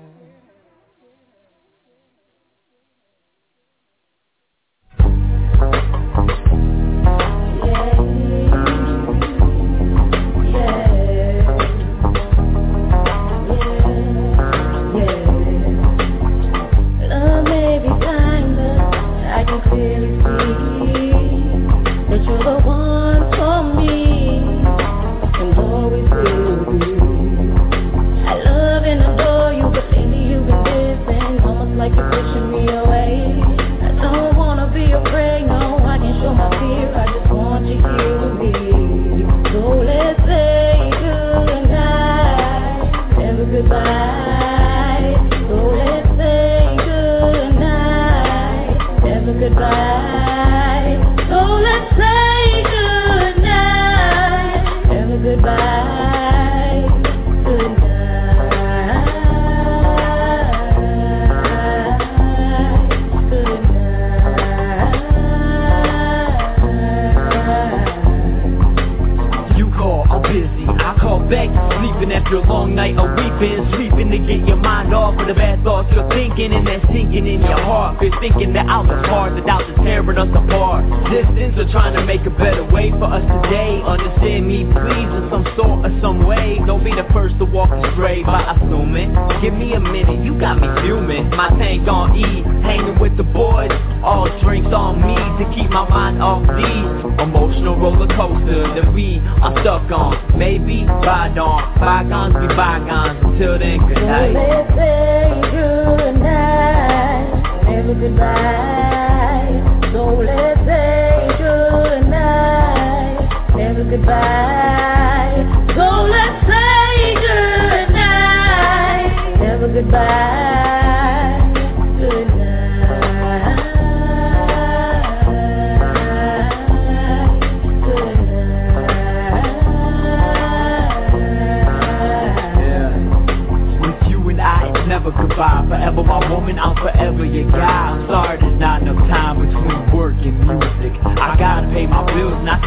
Love may be blind, but I can clearly see that you're the one for me, and always will be. I love and adore you, but lately you've been distant, almost like you're pushing me away. I don't wanna be afraid, no, I can show my fear, I just want you here with me. So let's say goodnight, never goodbye. So let's say goodnight, never goodbye. So let's say goodnight, never goodbye, goodnight, goodnight. You call, I'm busy, I call back, sleeping after a long night of weeping, sleeping to get your mind off of the bad thoughts you're thinking, and that's sinking in your heart. Been thinking that out was hard, the doubt is tearing us apart. Distance or trying to make a better way for us today. Understand me, please, in some sort or some way. Don't be the first to walk astray by assuming. Give me a minute, you got me fuming. My tank on E, hanging with the boys. All drinks on me to keep my mind off these emotional roller coaster that we are stuck on. Maybe bygone, bygones be bygones. Until then, good night. So let's say goodnight, never goodbye. So let's say goodnight, never goodbye. So let's say goodnight, never goodbye, goodnight.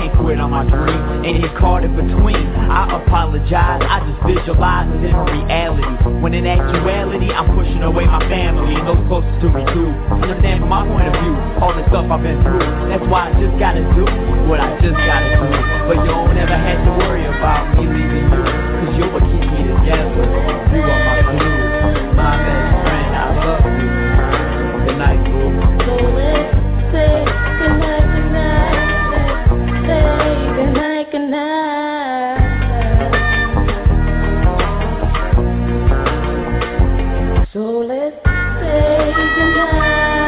can't quit on my dream and get caught in between. I apologize, I just visualize a different reality, when in actuality I'm pushing away my family and those closest to me too. Understand from my point of view all the stuff I've been through. That's why I just gotta do what I just gotta do. But you don't ever have to worry about me leaving you, cause you're what keeps me together. You are my glue, my best friend, I love you. Good night, boo. So let's say goodnight, goodnight. Let's say goodnight, goodnight. So let's say goodnight.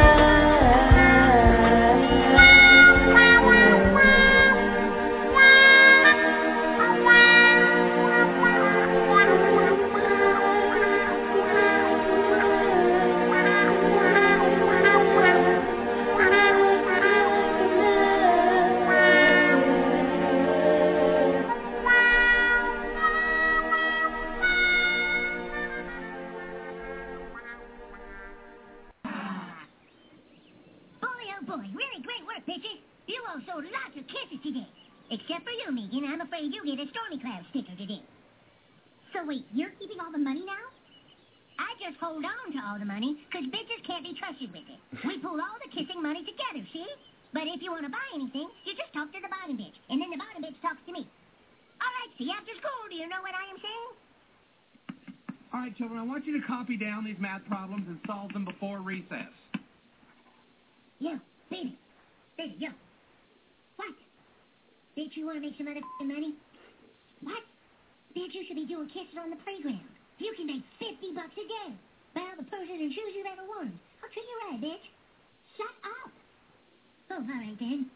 Except for you, Megan. I'm afraid you get a Stormy Cloud sticker today. So wait, you're keeping all the money now? I just hold on to all the money, because bitches can't be trusted with it. We pool all the kissing money together, see? But if you want to buy anything, you just talk to the bottom bitch, and then the bottom bitch talks to me. All right, see, after school, do you know what I am saying? All right, children, I want you to copy down these math problems and solve them before recess. Yo, baby. Baby, yo. What? Bitch, you want to make some other f***ing money? What? Bitch, you should be doing kissing on the playground. You can make fifty bucks a day. Buy all the purses and shoes you've ever worn. I'll treat you right, bitch. Shut up. Oh, all right, then.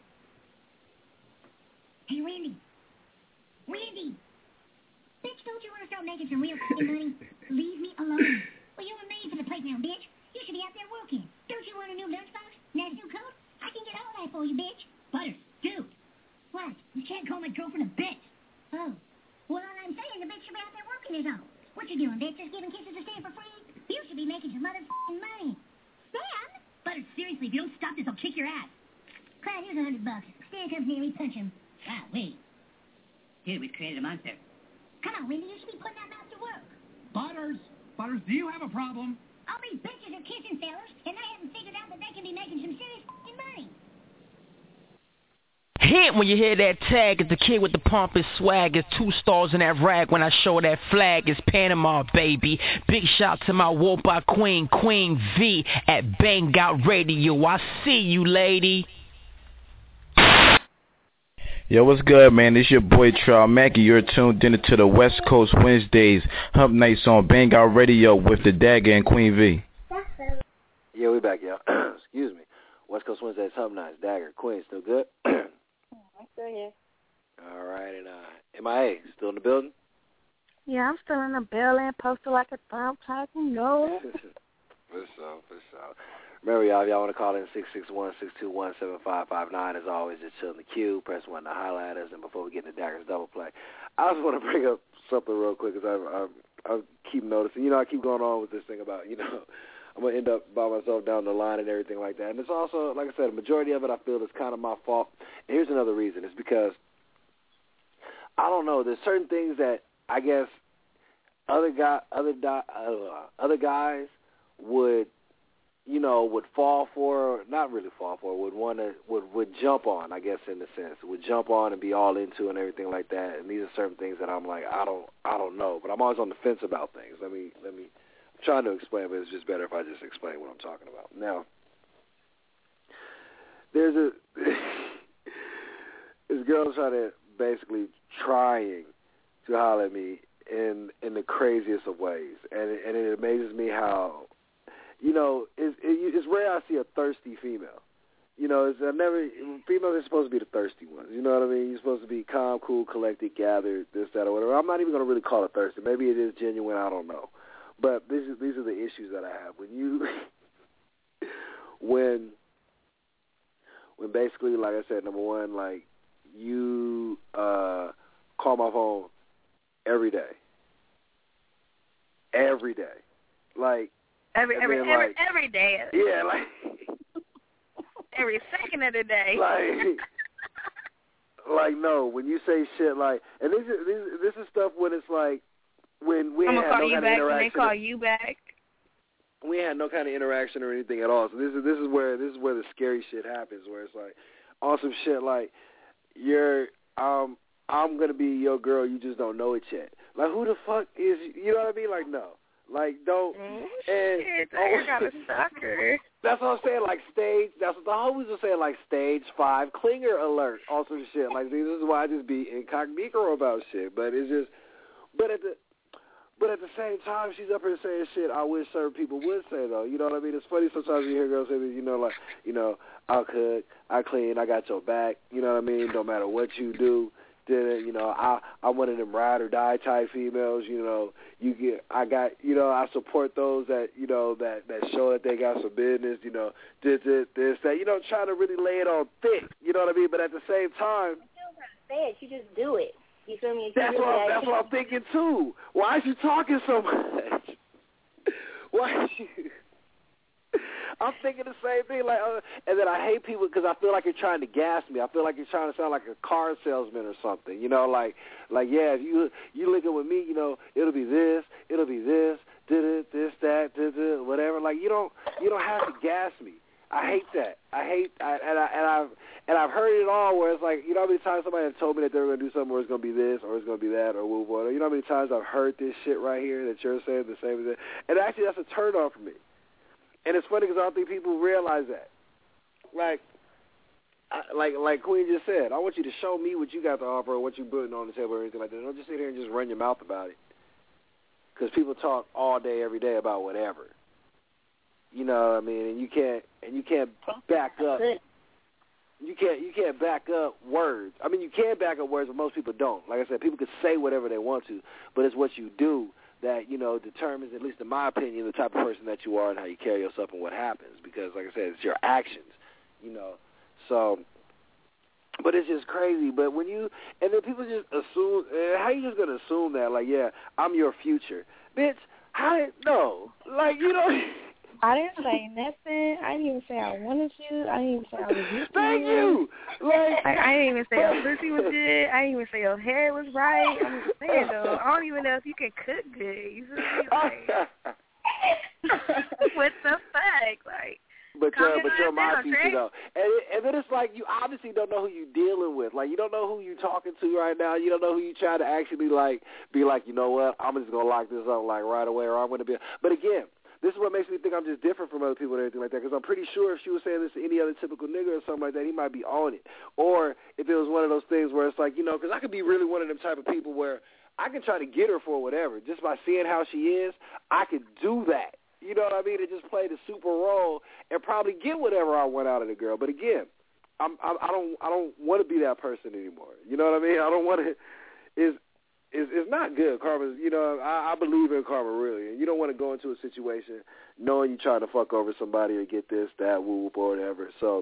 Hey, Randy. Randy. Bitch, don't you want to start making some real f***ing money? Leave me alone. Well, you were made for the playground, bitch. You should be out there working. Don't you want a new lunchbox? Nice new coat? I can get all that for you, bitch. Butters, dude. What? You can't call my girlfriend a bitch. Oh. Well, I'm saying the bitch should be out there working is all. What you doing, bitch? Just giving kisses to Stan for free? You should be making some motherfucking money. Stan? Butters, seriously, if you don't stop this, I'll kick your ass. Clyde, here's a hundred bucks. Stan comes near, we punch him. Wow, wait. Dude, we've created a monster. Come on, Wendy, you should be putting that mouth to work. Butters, Butters, do you have a problem? All these bitches are kissing fellas, and they haven't figured out that they can be making some serious f***ing money. Hit when you hear that tag. It's the kid with the pompous swag. It's two stars in that rag. When I show that flag, it's Panama, baby. Big shout to my Whoop-By Queen, Queen V at Bang Out Radio. I see you, lady. Yo, what's good, man? It's your boy, Trout Mackey. You're tuned in to the West Coast Wednesdays Hump Nights on Bang Out Radio with the Dagger and Queen V. Yeah, we back, y'all. Excuse me. West Coast Wednesdays Hump Nights, Dagger, Queen, still good? I'm still here. All right, and uh, M I A, still in the building? Yeah, I'm still in the building, posted like a thumb type, you know. For sure, for sure. Remember, y'all, if y'all want to call in six six one, six two one, seven five five nine, as always, just chill in the queue, press one to highlight us, and before we get into Dagger's Double Play, I just want to bring up something real quick, because I, I, I keep noticing, you know, I keep going on with this thing about, you know, I'm going to end up by myself down the line and everything like that. And it's also, like I said, a majority of it I feel is kind of my fault. And here's another reason. It's because, I don't know, there's certain things that I guess other guy, other di- uh, other guys would, you know, would fall for, not really fall for, would want to, would, would jump on, I guess, in a sense. Would jump on and be all into and everything like that. And these are certain things that I'm like, I don't, I don't know. But I'm always on the fence about things. Let me, let me. Trying to explain, but it's just better if I just explain what I'm talking about. Now, there's a this girl's trying to basically trying to holler at me in in the craziest of ways, and and it amazes me how, you know, it's it, it's rare I see a thirsty female. You know, it's I never females are supposed to be the thirsty ones. You know what I mean? You're supposed to be calm, cool, collected, gathered, this, that, or whatever. I'm not even going to really call it thirsty. Maybe it is genuine. I don't know. But these are, these are the issues that I have. When you, when, when basically, like I said, number one, like, you uh, call my phone every day. Every day. Like, every, every, then, every, like, every day. Yeah, like. Every second of the day. Like, like no, when you say shit like, and this is this, this is stuff when it's like when we I'm had gonna call no you kind back of when they interaction. call you back. We had no kind of interaction or anything at all. So this is this is where this is where the scary shit happens. Where it's like on some shit like you're um I'm gonna be your girl. You just don't know it yet. Like who the fuck is you know what I mean? Like no. Like don't Mm, and shit, oh, I got a stalker. That's what I'm saying. Like stage. That's what the homies are saying. Like stage five clinger alert. On some shit. Like see, this is why I just be incognito about shit. But it's just. But at the. But at the same time, she's up here saying shit I wish certain people would say though. You know what I mean? It's funny sometimes you hear girls say that. You know, like you know, I'll cook, I clean, I got your back. You know what I mean? No matter what you do. Did you know, I I'm one of them ride or die type females, you know, you get I got you know, I support those that, you know, that, that show that they got some business, you know, this, this, this, that, you know, trying to really lay it on thick, you know what I mean? But at the same time You still gotta say it, you just do it. You feel me? If That's you what really I'm, that's what I'm thinking too. Why is you talking so much? Why is you I'm thinking the same thing, like, uh, and then I hate people because I feel like you're trying to gas me. I feel like you're trying to sound like a car salesman or something, you know, like, like yeah, if you you linking with me, you know, it'll be this, it'll be this, did it, this, that, did it, whatever. Like you don't you don't have to gas me. I hate that. I hate, I, and I and I've and I've heard it all where it's like, you know how many times somebody has told me that they were gonna do something where it's gonna be this or it's gonna be that or move on. You know how many times I've heard this shit right here that you're saying the same as that, and actually that's a turn off for me. And it's funny because I don't think people realize that. Like, I, like, like Queen just said, I want you to show me what you got to offer or what you're putting on the table or anything like that. Don't just sit here and just run your mouth about it. Because people talk all day, every day about whatever. You know what I mean? And you can't, and you can't back up. You can't, you can't back up words. I mean, you can back up words, but most people don't. Like I said, people can say whatever they want to, but it's what you do that, you know, determines, at least in my opinion, the type of person that you are and how you carry yourself and what happens. Because, like I said, it's your actions, you know. So, but it's just crazy. But when you, and then people just assume, how you just going to assume that, like, yeah, I'm your future? Bitch, how, no. Like, you know. I didn't say nothing. I didn't even say I wanted you. I didn't even say I was used to Thank you. you. Like, like, I didn't even say your pussy was good. I didn't even say your hair was right. I'm just saying, though, I don't even know if you can cook good. You feel me? Like, what the fuck? Like, But you're, but you're my down, teacher, Trey. though. And, it, and then it's like you obviously don't know who you're dealing with. Like, you don't know who you're talking to right now. You don't know who you're trying to actually, like, be like, you know what, I'm just going to lock this up, like, right away, or I'm going to be. But again, this is what makes me think I'm just different from other people and everything like that, because I'm pretty sure if she was saying this to any other typical nigga or something like that, he might be on it. Or if it was one of those things where it's like, you know, because I could be really one of them type of people where I can try to get her for whatever. Just by seeing how she is, I could do that. You know what I mean? And just play the super role and probably get whatever I want out of the girl. But again, I'm, I'm, I don't I don't want to be that person anymore. You know what I mean? I don't want to. Is It's, it's not good. Karma, you know, I, I believe in karma, really. And you don't want to go into a situation knowing you're trying to fuck over somebody or get this, that, whoop, or whatever. So,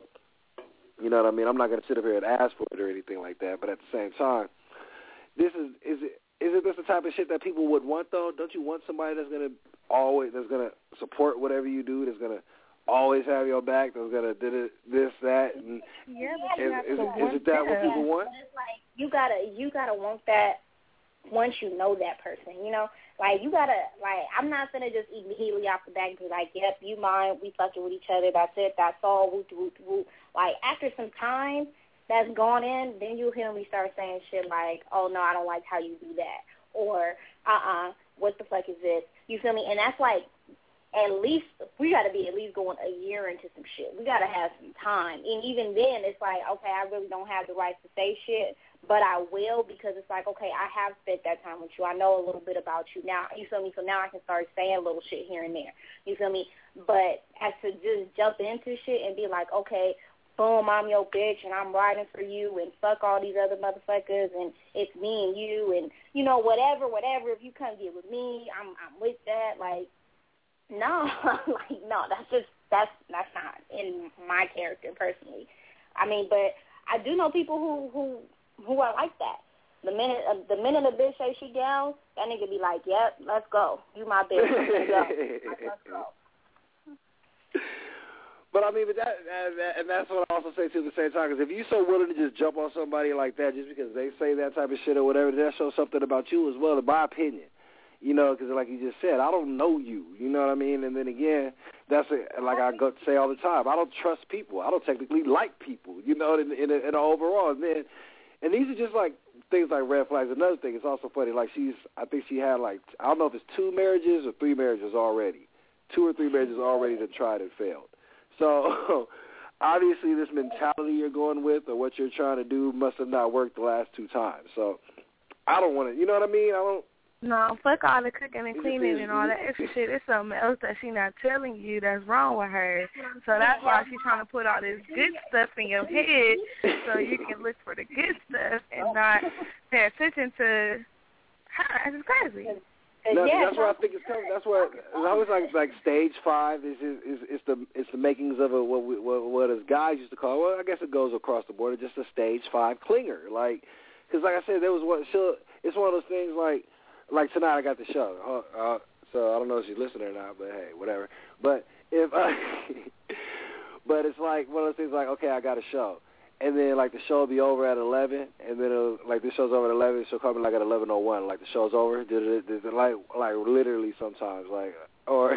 you know what I mean? I'm not going to sit up here and ask for it or anything like that. But at the same time, this is, is it, is it this the type of shit that people would want, though? Don't you want somebody that's going to always, that's going to support whatever you do, that's going to always have your back, that's going to do this, that? And yeah, but you is, have is, to is, want it that what that. people want? It's like, you got to, you got to want that once you know that person, you know? Like, you got to, like, I'm not going to just immediately off the bat be like, yep, you mine, we fucking with each other, that's it, that's all, whoop, whoop, whoop. Like, after some time that's gone in, then you'll hear me start saying shit like, oh, no, I don't like how you do that. Or, uh-uh, what the fuck is this? You feel me? And that's like, at least, we got to be at least going a year into some shit. We got to have some time. And even then, it's like, okay, I really don't have the right to say shit, but I will, because it's like, okay, I have spent that time with you. I know a little bit about you now. You feel me? So now I can start saying little shit here and there. You feel me? But as to just jump into shit and be like, okay, boom, I'm your bitch and I'm riding for you and fuck all these other motherfuckers and it's me and you and, you know, whatever, whatever. If you come get with me, I'm I'm with that. Like, no, like, no, that's just, that's, that's not in my character personally. I mean, but I do know people who, who, who are like that. The minute uh, the minute a bitch say she down, that nigga be like, yep, let's go. You my bitch. Let's go. Like, let's go. But I mean, but that, that and that's what I also say too at the same time. Because if you're so willing to just jump on somebody like that just because they say that type of shit or whatever, that shows something about you as well, in my opinion. You know, because like you just said, I don't know you. You know what I mean? And then again, that's a, like I go say all the time. I don't trust people. I don't technically like people. You know, in in, in overall, and then and these are just like things like red flags. Another thing, it's also funny. Like she's, I think she had like I don't know if it's two marriages or three marriages already, two or three marriages already that tried and failed. So, obviously, this mentality you're going with or what you're trying to do must have not worked the last two times. So, I don't want to, you know what I mean? I don't. No, fuck all the cooking and cleaning and all that extra shit. It's something else that she not telling you that's wrong with her. So that's why she's trying to put all this good stuff in your head so you can look for the good stuff and not pay attention to her. It's crazy. No, that's where I think it's coming. That's where it's always like like stage five is is is, is the it's the makings of a what we, what what as guys used to call. Well, I guess it goes across the board. It's just a stage five clinger. Like, because like I said, there was what she'll. It's one of those things like like tonight I got the show. Uh, uh, so I don't know if she's listening or not, but hey, whatever. But if uh, but it's like one of those things like okay, I got a show. And then, like, the show will be over at eleven, and then, it'll, like, the show's over at eleven, she'll call me, like, at eleven oh one, like, the show's over, did it, did it, like, like, literally sometimes, like, or,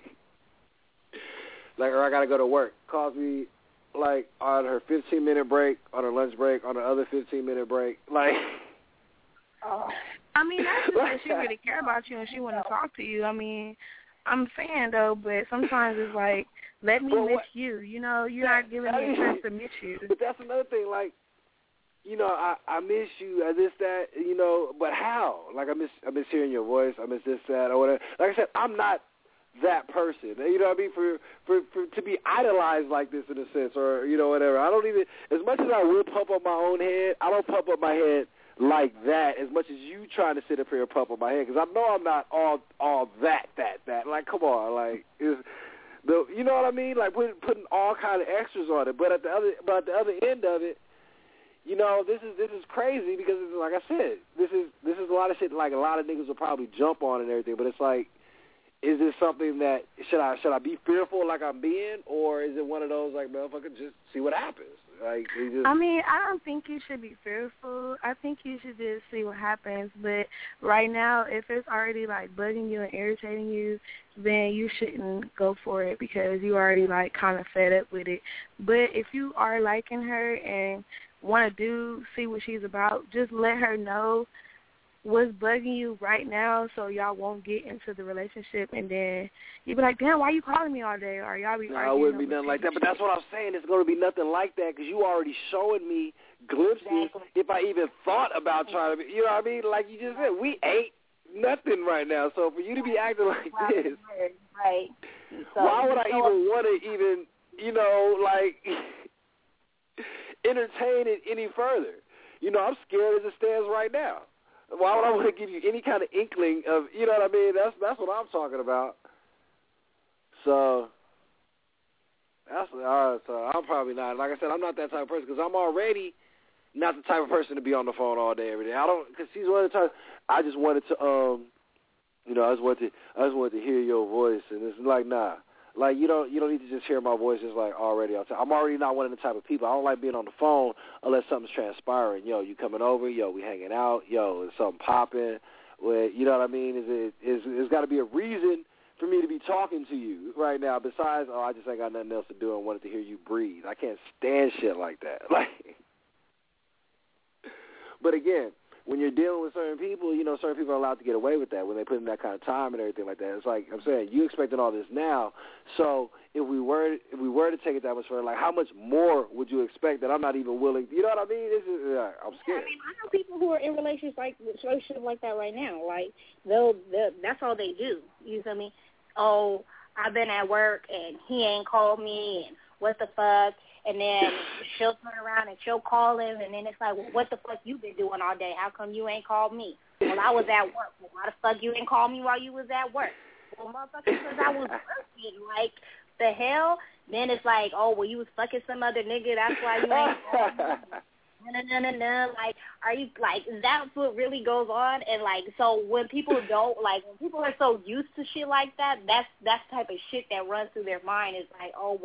like, or I got to go to work, calls me, like, on her fifteen-minute break, on her lunch break, on her other fifteen-minute break, like. Oh. I mean, that's just that she really care about you and she want to talk to you. I mean, I'm saying, though, but sometimes it's like, let me well, miss what, you. You know, you're not giving me a chance to miss you. But that's another thing. Like, you know, I, I miss you. I this that. You know, but how? Like, I miss I miss hearing your voice. I miss this that or whatever. Like I said, I'm not that person. You know what I mean? For for for to be idolized like this in a sense, or you know whatever. I don't even. As much as I will pump up my own head, I don't pump up my head like that as much as you trying to sit up here and pump up my head because I know I'm not all all that that that. Like, come on, like is. The, you know what I mean? Like putting putting all kind of extras on it, but at the other but at the other end of it, you know, this is this is crazy because it's, like I said, this is this is a lot of shit. Like a lot of niggas will probably jump on and everything, but it's like, is this something that should I should I be fearful like I'm being, or is it one of those like motherfucker just see what happens? Like just, I mean, I don't think you should be fearful. I think you should just see what happens. But right now, if it's already like bugging you and irritating you, then you shouldn't go for it because you already like kind of fed up with it. But if you are liking her and want to do see what she's about, just let her know what's bugging you right now so y'all won't get into the relationship and then you be like, damn, why you calling me all day? Or y'all be no, arguing. it wouldn't be nothing like that. But that's what I'm saying. It's going to be nothing like that because you already showing me glimpses exactly. If I even thought about trying to be, you know what I mean? Like you just said, we ain't nothing right now. So for you to be acting like right. this, right? So, why would I so, even want to even, you know, like entertain it any further? You know, I'm scared as it stands right now. Why would I want to give you any kind of inkling of, you know what I mean? That's that's what I'm talking about. So, that's all right. So I'm probably not. Like I said, I'm not that type of person because I'm already not the type of person to be on the phone all day every day. I don't because she's one of the times I just wanted to, um, you know, I just wanted to, I just wanted to hear your voice, and it's like, nah. Like, you don't you don't need to just hear my voice just, like, already. I'm already not one of the type of people. I don't like being on the phone unless something's transpiring. Yo, you coming over? Yo, we hanging out? Yo, is something popping? Well, you know what I mean? Is it is There's got to be a reason for me to be talking to you right now besides, oh, I just ain't got nothing else to do and wanted to hear you breathe. I can't stand shit like that. Like, but again, when you're dealing with certain people, you know, certain people are allowed to get away with that when they put in that kind of time and everything like that. It's like I'm saying, you expecting all this now. So if we were if we were to take it that much further, like how much more would you expect that I'm not even willing? You know what I mean? This is, uh, I'm scared. I mean, I know people who are in relationships like relationships like that right now. Like they'll, they'll that's all they do. You feel me? Oh, I've been at work and he ain't called me, and what the fuck? And then she'll turn around and she'll call him, and then it's like, well, what the fuck you been doing all day? How come you ain't called me? Well, I was at work. Well, why the fuck you didn't call me while you was at work? Well, motherfucker, because I was working. Like, the hell? Then it's like, oh, well, you was fucking some other nigga. That's why you ain't called me. No, no, no, no. Like, are you, like, that's what really goes on. And, like, so when people don't, like, when people are so used to shit like that, that's, that's the type of shit that runs through their mind is like, oh, well,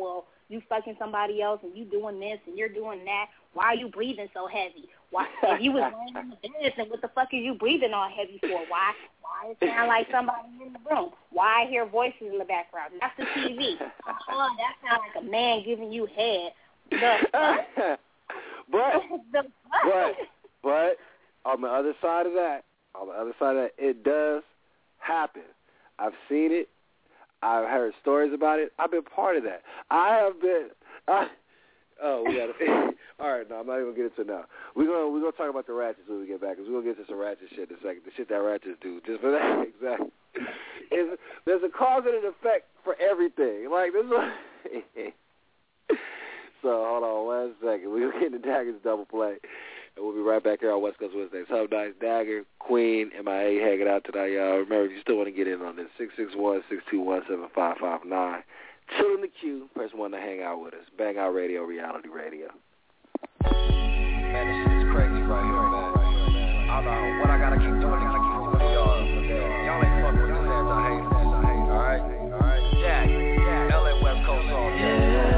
you fucking somebody else and you doing this and you're doing that. Why are you breathing so heavy? Why, if you was laying in the bed, then what the fuck are you breathing all heavy for? Why? Why it sound like somebody in the room? Why I hear voices in the background? That's the T V. Oh, that sound like a man giving you head. The fuck? But, the fuck? but, but, on the other side of that, on the other side of that, it does happen. I've seen it. I've heard stories about it. I've been part of that. I have been. I, oh, we got to. All right, no, I'm not even gonna get into it now. We're gonna we're gonna talk about the ratchets when we get back, because we're gonna get to some ratchet shit in a second. The shit that ratchets do, just for that, exactly. Is there's a cause and an effect for everything. Like this. Is, so hold on one second. We're gonna get into Dagger's double play. And we'll be right back here on West Coast Wednesdays. Hub Nice, Dagger, Queen, M I A hanging out tonight, y'all. Remember, if you still want to get in on this, six six one, six two one, seven five five nine. Chill in the queue. Press one to hang out with us. Bang Out Radio, Reality Radio. Man, this shit is crazy right here, man. I don't know what I gotta keep doing to keep doing y'all. Y'all ain't fucking with this ass. I hate it. I hate it. All right? All right? Jack. Jack. L A West Coast on. Yeah.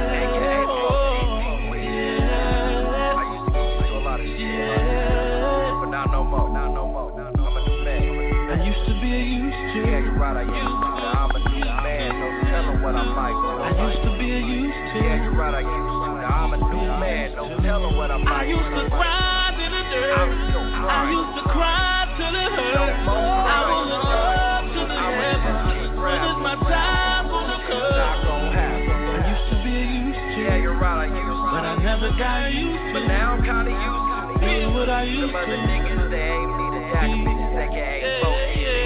Right, I used to. Now I'm a new man, no telling what I'm like. I used to be a used to. Yeah, you're right, I used to. Now I'm a new man, no telling what I'm like. I used to cry in the dirt. I used to cry till it hurt. I was in love to the heaven. When is my time gonna come? Not gonna happen. I used to be a used to. Yeah, you're right, I used to. But I never got used to. But now I'm kinda used to. Being what I used to. Some other niggas, they ain't me, the jack bitches, they can't vote.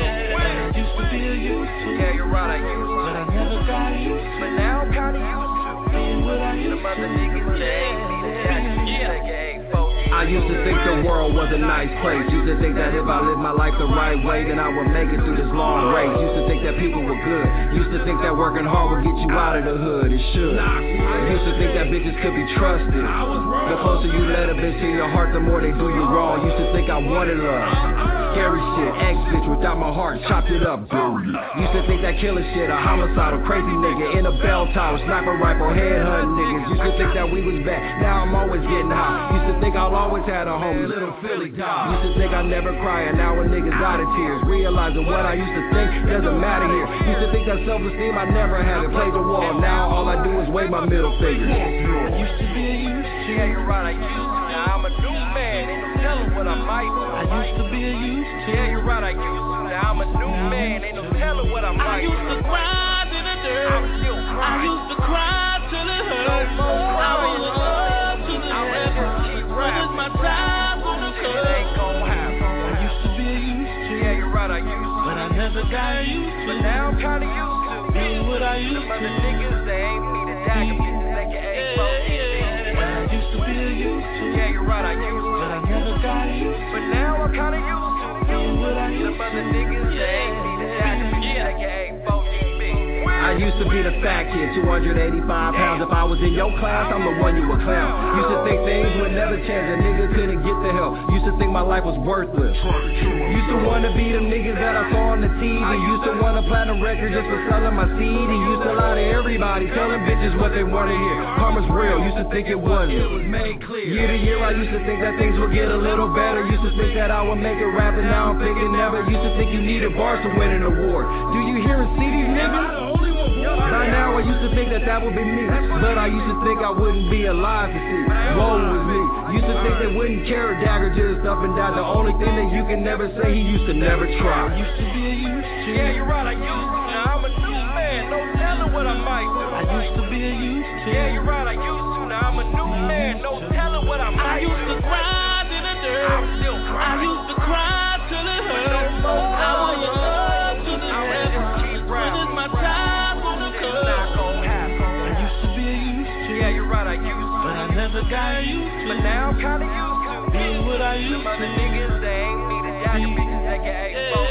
Yeah, you're right, I used to. But I never got used to. But now I'm kinda used to. Being what I used to. The mother niggas, they ain't me, the jack bitches, they can't vote. I used to think the world was a nice place. Used to think that if I lived my life the right way, then I would make it through this long race. Used to think that people were good. Used to think that working hard would get you out of the hood. It should. Used to think that bitches could be trusted. The closer you let a bitch in your heart, the more they do you wrong. Used to think I wanted love. Scary shit, ex-bitch without my heart, chopped it up, dude. Used to think that killer shit, a homicidal, crazy nigga in a bell tower, sniper rifle, headhunt niggas. Used to think that we was bad, now I'm always getting high. Used to think I'll always had a homie, little Philly dog. Used to think I never cry, and now when niggas out of tears, realizing what I used to think doesn't matter here. Used to think that self-esteem I never had, it played the wall. Now all I do is wave my middle finger. I used to be a used to. Yeah, you're right, I used to. Now I'm a new man, ain't no telling what I might do. I used to be a used to. Yeah, you're right, I used to. Now I'm a new man, ain't no telling what I might do. I used to cry in the dirt. I'm still crying. I used to cry till it hurt. I was in love to the heaven. When is my time gonna come? It ain't gonna happen. I used to be a used to. Yeah, you're right, I used to. But I never got used to. But now I'm kinda used to. Being what I used to. The mother niggas, they ain't me, the dagger bitches, they can ain't close. I used to be a used to. Yeah, you're right, I used to. But I never got used to. But now I'm kinda used to. Being what I used to. The mother niggas, they ain't me, the dagger bitches, they can ain't close. I used to be the fat kid, two hundred eighty-five pounds. If I was in your class, I'm the one you would clown. Used to think things would never change, a nigga couldn't get the help. Used to think my life was worthless. Used to wanna be them niggas that I saw on the T V. Used to want a platinum record just for selling my C D. Used to lie to everybody, telling bitches what they wanna hear. Karma's real, used to think it wasn't. It was made clear. Year to year, I used to think that things would get a little better. Used to think that I would make it rap, and now I'm thinking never. Used to think you needed bars to win an award. Do you hear and see these niggas? By now I used to think that that would be me, but I used to think I wouldn't be alive to see. Woe was me. Used to think they wouldn't care, Dagger just up and down. The only thing that you can never say, he used to never try. I used to be a used to. Yeah, you're right, I used to. Now I'm a new man, no telling what I might do. I used to be a used to. Yeah, you're right, I used to. Now I'm a new man, no telling what I might do. I used to cry in the dirt. I'm still crying. I used to cry till it hurt. I was in love to the heaven. When is my time gonna come? Not gonna happen. I used to be a used to. Yeah, you're right, I used to. But I never got used to. But now I'm kinda used to. Being what I used to. The mother niggas, they ain't me, the jacket bitches, they can ain't close.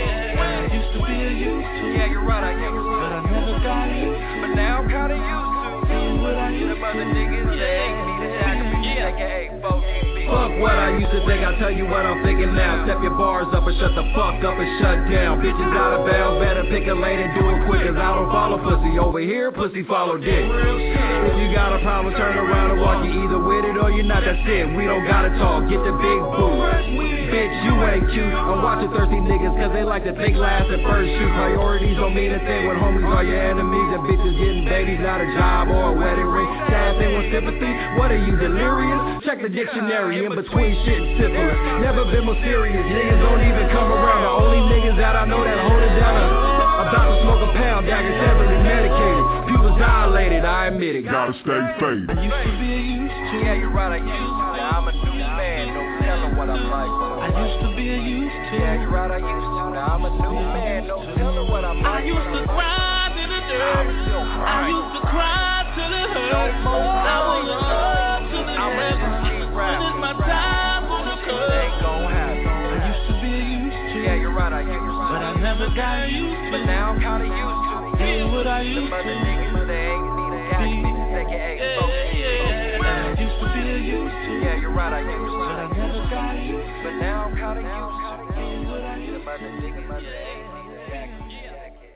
I used to be a used to. Yeah, you're right, I used to. But I never got used to. But now I'm kinda used to. Being what I used to. The mother niggas, they ain't me, the jacket bitches, they can ain't close. Fuck what I used to think, I'll tell you what I'm thinking now. Step your bars up and shut the fuck up and shut down. Bitches out of bounds, better pick a lane and do it quick, cause I don't follow pussy. Over here, pussy follow dick. If you got a problem, turn around and walk. You either with it or you're not, that's it. We don't gotta talk, get the big boo. Bitch, you ain't cute. I'm watching thirsty niggas cause they like to think last and first shoot. Priorities don't mean a thing when homies are your enemies. And bitches getting babies, not a job or a wedding ring. Sad thing with sympathy, what are you, delirious? Check the dictionary in between shit and syphilis. Never been more serious, niggas don't even come around. The only niggas that I know that hold it down are about to smoke a pound, Dagger's heavily medicated. Pupils dilated, I admit it, gotta stay faded. I used to be a used to. Yeah, you're right, I used to. Now I'm a new man, no telling what I'm like. I used to be a used to. Yeah, you're right, I used to. Now I'm a new man, no telling what I'm like. I used to cry to the dirt. I used to cry to the hurt. I was in love to the end. When it's my time on the curb. Ain't gon' happen. I used to be a used to. Yeah, you're right, I used to. But I never got used to. But now I'm kinda used to. Doing what I used to. The mother niggas, they ain't need to ask me to take your eggs. I used to be a used to. Yeah, you're right, I used to. But I never got used to. But now I'm kinda used to. Doing what I used to. The mother niggas, they ain't need to ask me to take your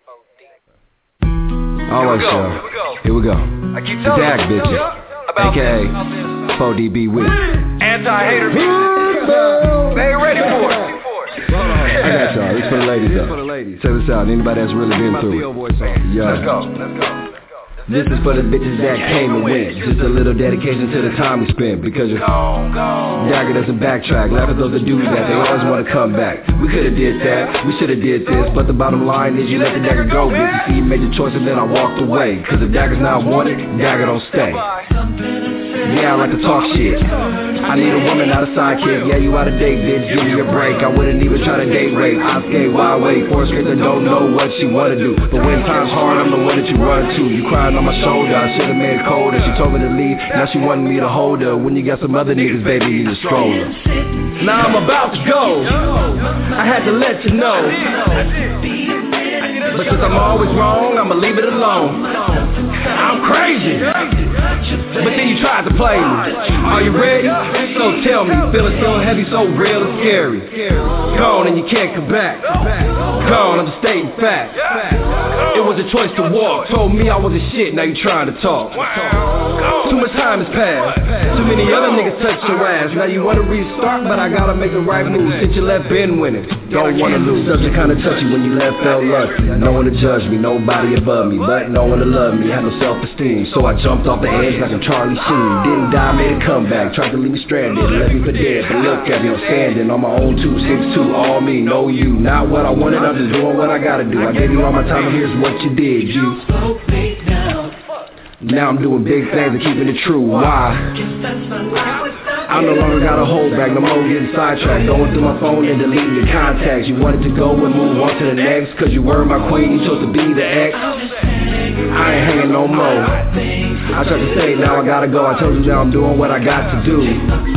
Alright, y'all. Here we go. I keep The telling Dag you, bitches, about aka this. four D B with it. Anti-hater bitches. They ain't ready for it. I got y'all. This for the ladies, though. For the ladies. Check this out. Anybody that's really been through it. Yeah. Let's go. Let's go. This is for the bitches that came and went. Just a little dedication to the time we spent. Because your Dagger doesn't backtrack. Laugh at those that do that. They always want to come back. We could have did that. We should have did this. But the bottom line is you let the Dagger go. Bitch, you see you made your choice and then I walked away. Cause if Dagger's not wanted, Dagger don't stay. Yeah, I like to talk shit. I need a woman, not a sidekick. Yeah, you out of date, bitch, give me a break. I wouldn't even try to date rape. I skate, why wait? Force straight that don't know what she wanna do. But when time's hard, I'm the one that you run to. You crying on my shoulder, I should've made it colder. She told me to leave, now she wanted me to hold her. When you got some other niggas, baby, you need a stroller. Now I'm about to go, I had to let you know. But since I'm always wrong, I'ma leave it alone. I'm crazy, but then you tried to play me. Are you ready? So tell me, feeling so heavy, so real and scary. Gone and you can't come back. Gone, I'm just stating facts. It was a choice to walk. Told me I was a shit, now you trying to talk. Too much time has passed. Too many other niggas touched your ass. Now you wanna restart, but I gotta make the right move. Since you left, been winning. Don't wanna lose. Subject kinda touchy when you left, felt lucky. No one to judge me, nobody above me, but no one to love me. Had no self-esteem, so I jumped off the edge like a Charlie Sheen. Didn't die, made a comeback. Tried to leave me stranded, left me for dead. But look at me, I'm standing on my own two six two. All me, no you. Not what I wanted, I'm just doing what I gotta do. I gave you all my time, and here's what you did, you. Now I'm doing big things and keeping it true. Why? I no longer got a hold back, no more getting sidetracked. Going through my phone and deleting your contacts. You wanted to go and move on to the next, cause you were my queen, you chose to be the ex. I ain't hanging no more. I tried to say, now I gotta go. I told you now I'm doing what I got to do.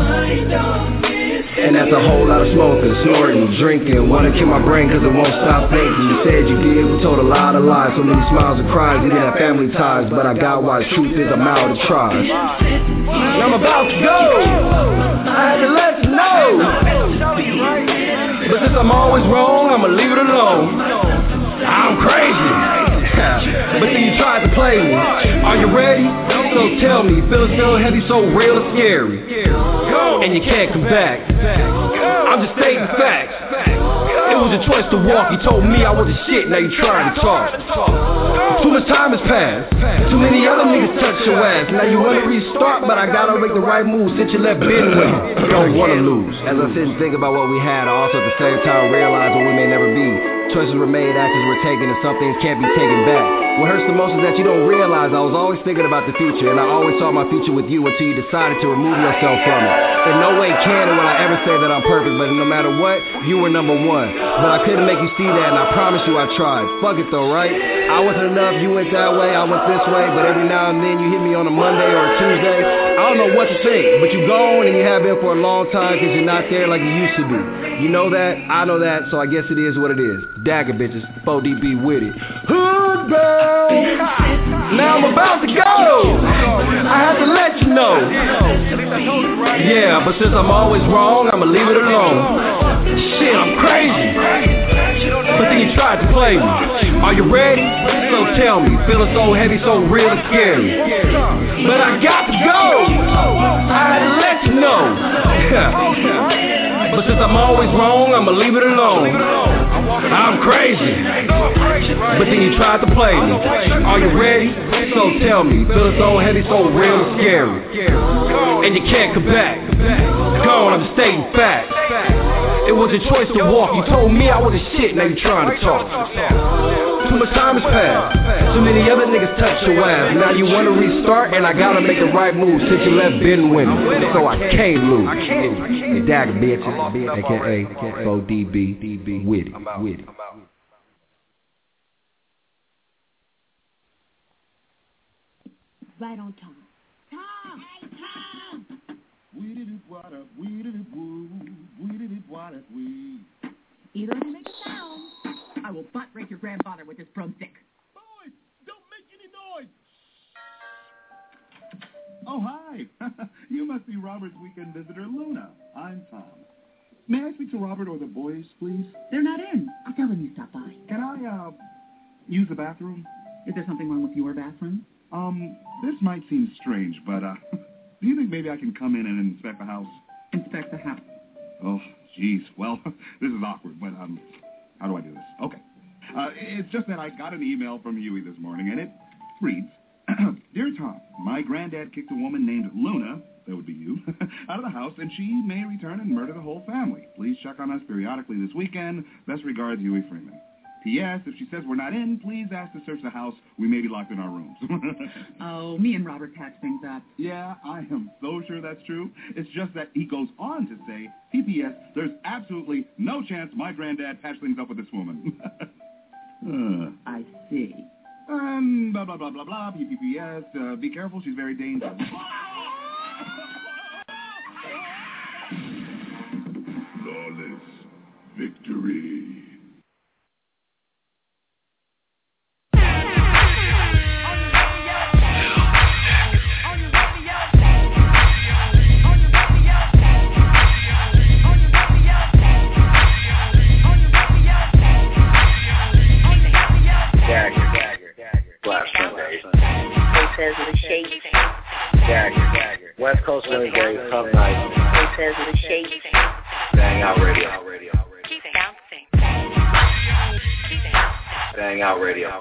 And that's a whole lot of smoking, snorting, drinking. Wanna kill my brain cause it won't stop thinking. You said you did, we told a lot of lies. So many smiles and cries, you didn't have family ties. But I got wise, truth is I'm out of tries. And I'm about to go, I had to let you know. But since I'm always wrong, I'ma leave it alone. I'm crazy, but then you tried to play me. Are you ready? So tell me, feeling so heavy, so real and scary. And you can't come back. I'm just stating facts. It was a choice to walk. You told me I was a shit, now you trying to talk. Too much time has passed. Too many other niggas touched your ass. Now you wanna restart, but I gotta make the right move since you left Ben with me. Don't wanna lose. As I sit and think about what we had, I also at the same time realize what we may never be. Choices were made, actions were taken, and some things can't be taken back. What hurts the most is that you don't realize I was always thinking about the future, and I always saw my future with you until you decided to remove yourself from it. In no way can or will I ever say that I'm perfect, but no matter what, you were number one. But I couldn't make you see that, and I promise you I tried. Fuck it though, right? I wasn't enough, you went that way, I went this way, but every now and then you hit me on a Monday or a Tuesday. I don't know what to think, but you gone and you have been for a long time because you're not there like you used to be. You know that, I know that, so I guess it is what it is. Dagger bitches, four D B with it. Hood girl. Now I'm about to go. I have to let you know. Yeah, but since I'm always wrong, I'ma leave it alone. Shit, I'm crazy. But then you tried to play me. Are you ready? So tell me. Feeling so heavy, so real and scary. But I got to go. I had to let you know. But since I'm always wrong, I'ma leave it alone. I'm crazy. But then you tried to play me. Are you ready? So tell me. Feeling so heavy, so real and scary. And you can't come back. Go on, I'm just stating facts. It was a choice to walk. You told me I was a shit, now you trying to talk. Too much time has passed. Too many other niggas touch your ass. Now you wanna restart, and I gotta make the right move since you left Ben winning. So I can't lose. Hey, Dagger, bitch, A K A four D B, Witty, Witty. Right on time. Tom! Hey, Tom! We did it, what up, we did it, woo. We did it, what up, we. Either you make a sound, I will butt break your grandfather with this broomstick. Boys, don't make any noise. Oh, hi. You must be Robert's weekend visitor, Luna. I'm Tom. May I speak to Robert or the boys, please? They're not in. I'll tell them you stopped by. Can I, uh, use the bathroom? Is there something wrong with your bathroom? Um, this might seem strange, but, uh, do you think maybe I can come in and inspect the house? Inspect the house. Oh, jeez. Well, this is awkward, but, um, how do I do this? Okay. Uh, it's just that I got an email from Huey this morning, and it reads, Dear Tom, my granddad kicked a woman named Luna, that would be you, out of the house, and she may return and murder the whole family. Please check on us periodically this weekend. Best regards, Huey Freeman. P S. If she says we're not in, please ask to search the house. We may be locked in our rooms. Oh, me and Robert patch things up. Yeah, I am so sure that's true. It's just that he goes on to say, P P S, there's absolutely no chance my granddad patched things up with this woman. uh. I see. Um, blah, blah, blah, blah, blah, P P P S. Uh, be careful, she's very dangerous. Flawless victory. Says the shake. Dagger, Dagger. West Coast Wednesday, tough night. Says the shake. Bang Out Radio. Keep bouncing. Bang Out Radio.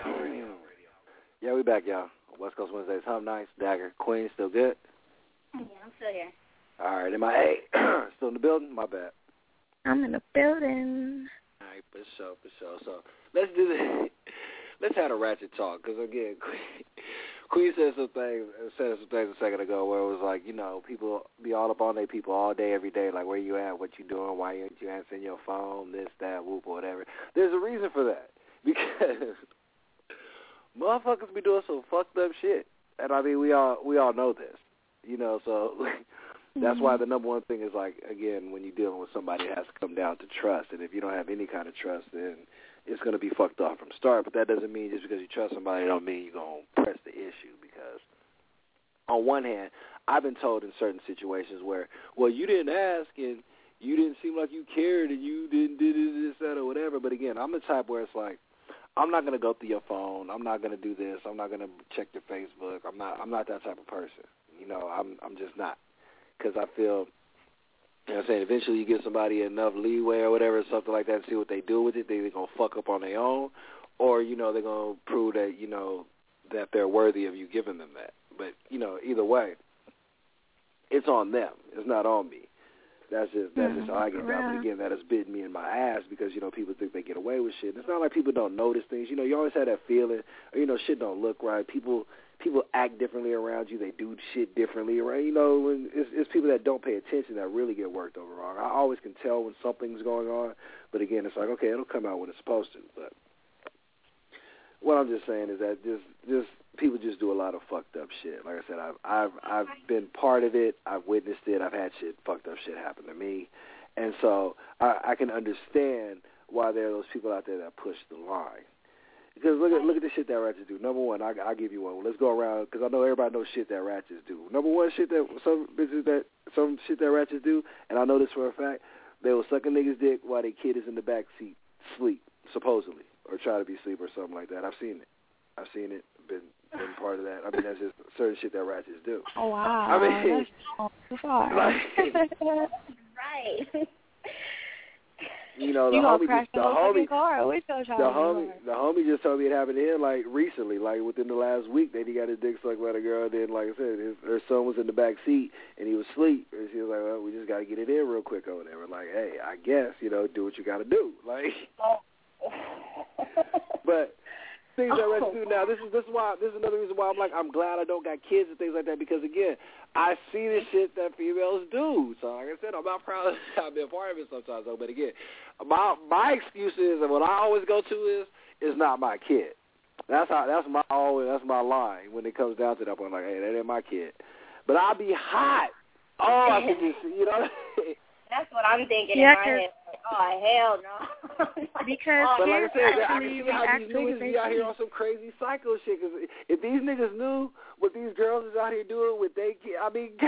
Yeah, we back, y'all. West Coast Wednesdays, Hump Nights, Dagger. Queen, still good? Yeah, I'm still here. All right, M I A still in the building? My bad. I'm in the building. All right, for sure, for sure. So let's do this. Let's have a ratchet talk, because, again, Queen, Queen said some things, said some things a second ago where it was like, you know, people be all up on their people all day, every day, like, where you at, what you doing, why ain't you answering your phone, this, that, whoop, or whatever. There's a reason for that, because motherfuckers be doing some fucked up shit, and, I mean, we all we all know this, you know, so that's why the number one thing is, like, again, when you're dealing with somebody, it has to come down to trust, and if you don't have any kind of trust, then it's going to be fucked off from start, but that doesn't mean just because you trust somebody, it don't mean you're going to press the issue, because on one hand, I've been told in certain situations where, well, you didn't ask, and you didn't seem like you cared, and you didn't do this, that, or whatever, but again, I'm the type where it's like, I'm not going to go through your phone, I'm not going to do this, I'm not going to check your Facebook, I'm not I'm not that type of person, you know, I'm I'm just not, because I feel, you know what I'm saying, eventually you give somebody enough leeway or whatever, something like that, and see what they do with it. They're going to fuck up on their own, or, you know, they're going to prove that, you know, that they're worthy of you giving them that. But, you know, either way, it's on them. It's not on me. That's just that's just how I get down. But again, that has bitten me in my ass because, you know, people think they get away with shit. And it's not like people don't notice things. You know, you always have that feeling, or, you know, shit don't look right. People people act differently around you. They do shit differently around you. Know, when it's, it's people that don't pay attention that really get worked over wrong. I always can tell when something's going on. But again, it's like, okay, it'll come out when it's supposed to. But what I'm just saying is that just just people just do a lot of fucked up shit. Like I said, I've I've I've been part of it. I've witnessed it. I've had shit fucked up shit happen to me, and so I, I can understand why there are those people out there that push the line. Because look at look at the shit that ratchets do. Number one, I I give you one. Let's go around because I know everybody knows shit that ratchets do. Number one, shit that some bitches that some shit that ratchets do, and I know this for a fact. They will suck a nigga's dick while their kid is in the back seat, sleep, supposedly, or try to be asleep or something like that. I've seen it. I've seen it. Been been part of that. I mean, that's just certain shit that ratchets do. Oh wow. I mean, that's far. Like, right. You know, the you homie, gonna crash just, the the whole homie, fucking car. Which your the child homie, the homie just told me it happened to him like recently, like within the last week. That he got his dick sucked by the girl. Then, like I said, his, her son was in the back seat and he was asleep. And she was like, "Well, we just got to get it in real quick over there." We're like, "Hey, I guess you know, do what you got to do." Like, but things that I do now. This is this is why this is another reason why I'm like I'm glad I don't got kids and things like that because again, I see the shit that females do. So like I said, I'm not proud of I've been part of it sometimes though. But again, my my excuse is and what I always go to is is not my kid. That's how that's my always that's my line when it comes down to that point. Like, hey, that ain't my kid. But I'll be hot. Oh, I can just you know. That's what I'm thinking Yeah, in my head. Oh, hell no. Because But like I said, I actually can see how these react to what niggas they be out here see. on some crazy psycho shit. Cause if these niggas knew what these girls is out here doing with they kids, I mean,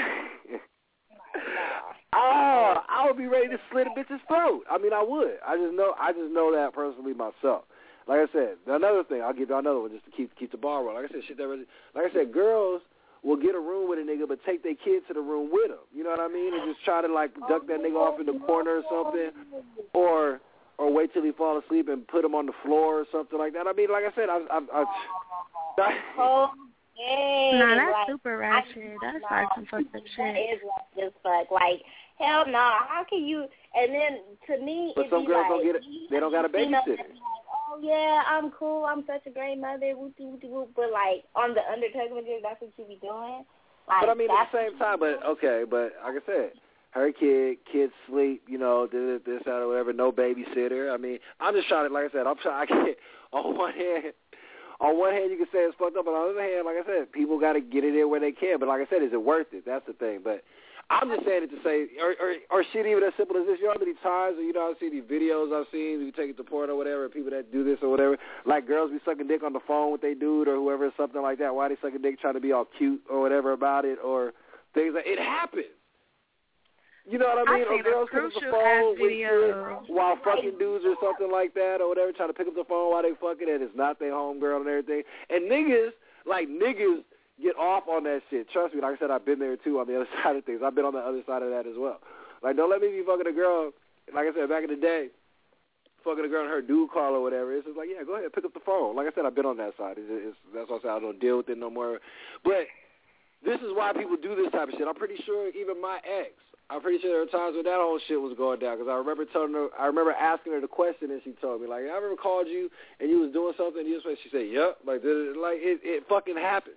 oh, I would be ready to slit a bitch's throat. I mean, I would. I just know, I just know that personally myself. Like I said, another thing, I'll give you another one just to keep keep the ball rolling. Like I said, shit that really, like I said, girls will get a room with a nigga, but take their kids to the room with them. You know what I mean? And just try to like duck that nigga off in the corner or something, or or wait till he fall asleep and put him on the floor or something like that. I mean, like I said, I, I, I, I oh, yeah. Nah, that's like, super ratchet. That's like some fucked up That shit. is ratchet as fuck. Like, hell no. Nah. How can you? And then to me, but it'd some be girls like, don't get it. They don't got a you know, babysitter. oh yeah, I'm cool. I'm such a great mother. Whoopty whoopty whoop. But like on the undertaker, that's what you be doing. Like, but I mean, at the same time, but okay, but like I said, her kid, kids sleep, you know, this, this, that, or whatever. No babysitter. I mean, I'm just trying to, like I said, I'm trying. I can't. On one hand, on one hand, you can say it's fucked up, but on the other hand, like I said, people got to get it in where they can. But like I said, is it worth it? That's the thing. But I'm just saying it to say, or, or, or shit even as simple as this. You know how many times, you know, I see these videos I've seen, you take it to porn or whatever, people that do this or whatever, like girls be sucking dick on the phone with their dude or whoever, something like that. Why they sucking dick trying to be all cute or whatever about it or things like it happens. You know what I mean? I or girls pick up the phone with shit while fucking dudes or something like that or whatever, trying to pick up the phone while they fucking and it's not their homegirl and everything. And niggas, like niggas, get off on that shit. Trust me, like I said, I've been there too on the other side of things. I've been on the other side of that as well. Like, don't let me be fucking a girl, like I said, back in the day, fucking a girl and her dude call or whatever. It's just like, yeah, go ahead, pick up the phone. Like I said, I've been on that side. It's, it's, that's why I said I don't deal with it no more. But this is why people do this type of shit. I'm pretty sure even my ex, I'm pretty sure there were times when that whole shit was going down because I remember telling her, I remember asking her the question and she told me, like, I ever called you and you was doing something and you just, she said, yep, like, like it, it fucking happened.